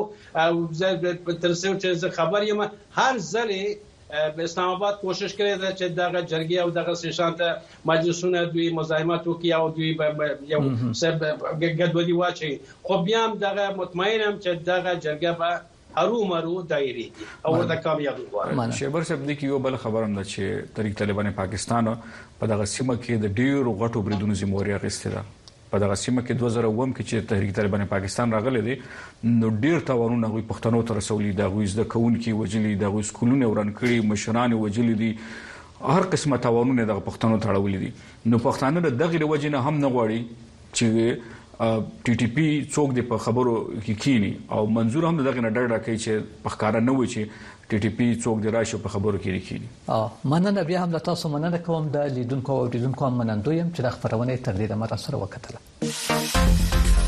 تر څو چې خبر یم هر ځلې اسلام آباد کوشش کړی دا چې دغه جرګې او دغه سیشانته مجلسونه دوی مزاحمت وکړي او دوی یو سب ګډوډي واچي. خو بیا هم دغه مطمئنم چې دغه جرګه به هرو مرو دایري او د کامیابی واره. شیبر صاحب د کیو بل خبرم ده چې تحریک طالبان پاکستان په دغه سیمه کې د ډیرو غټو بریدونو ذمہواری اخیسته ده. په دغه سیمه کې دوه زره اووه کې چې تحریک طالبان پاکستان راغلی دی نو ډیر تاوانونه غوي پښتنو ته رسولي دا غوي زده کونکي وجلي دا غوي سکولونه وران کړي مشران وجلي دي هر قسمه تاوانونه د پښتنو تړولې دي. نو پښتانه دغه وجنه هم نه غواړي چې ټي ټي پی څوک د خبرو کې کینی او منظور هم دغه نه ډډ راکړي چې پخکارا نه وي چې ټي ټي پی څوک د راشي په خبرو کې کینی. اه مننه بیا هم تاسو مننه کوم د لیدونکو او لیدونکو منندویم چې د خبرونه تر دې د مر سره وکړه.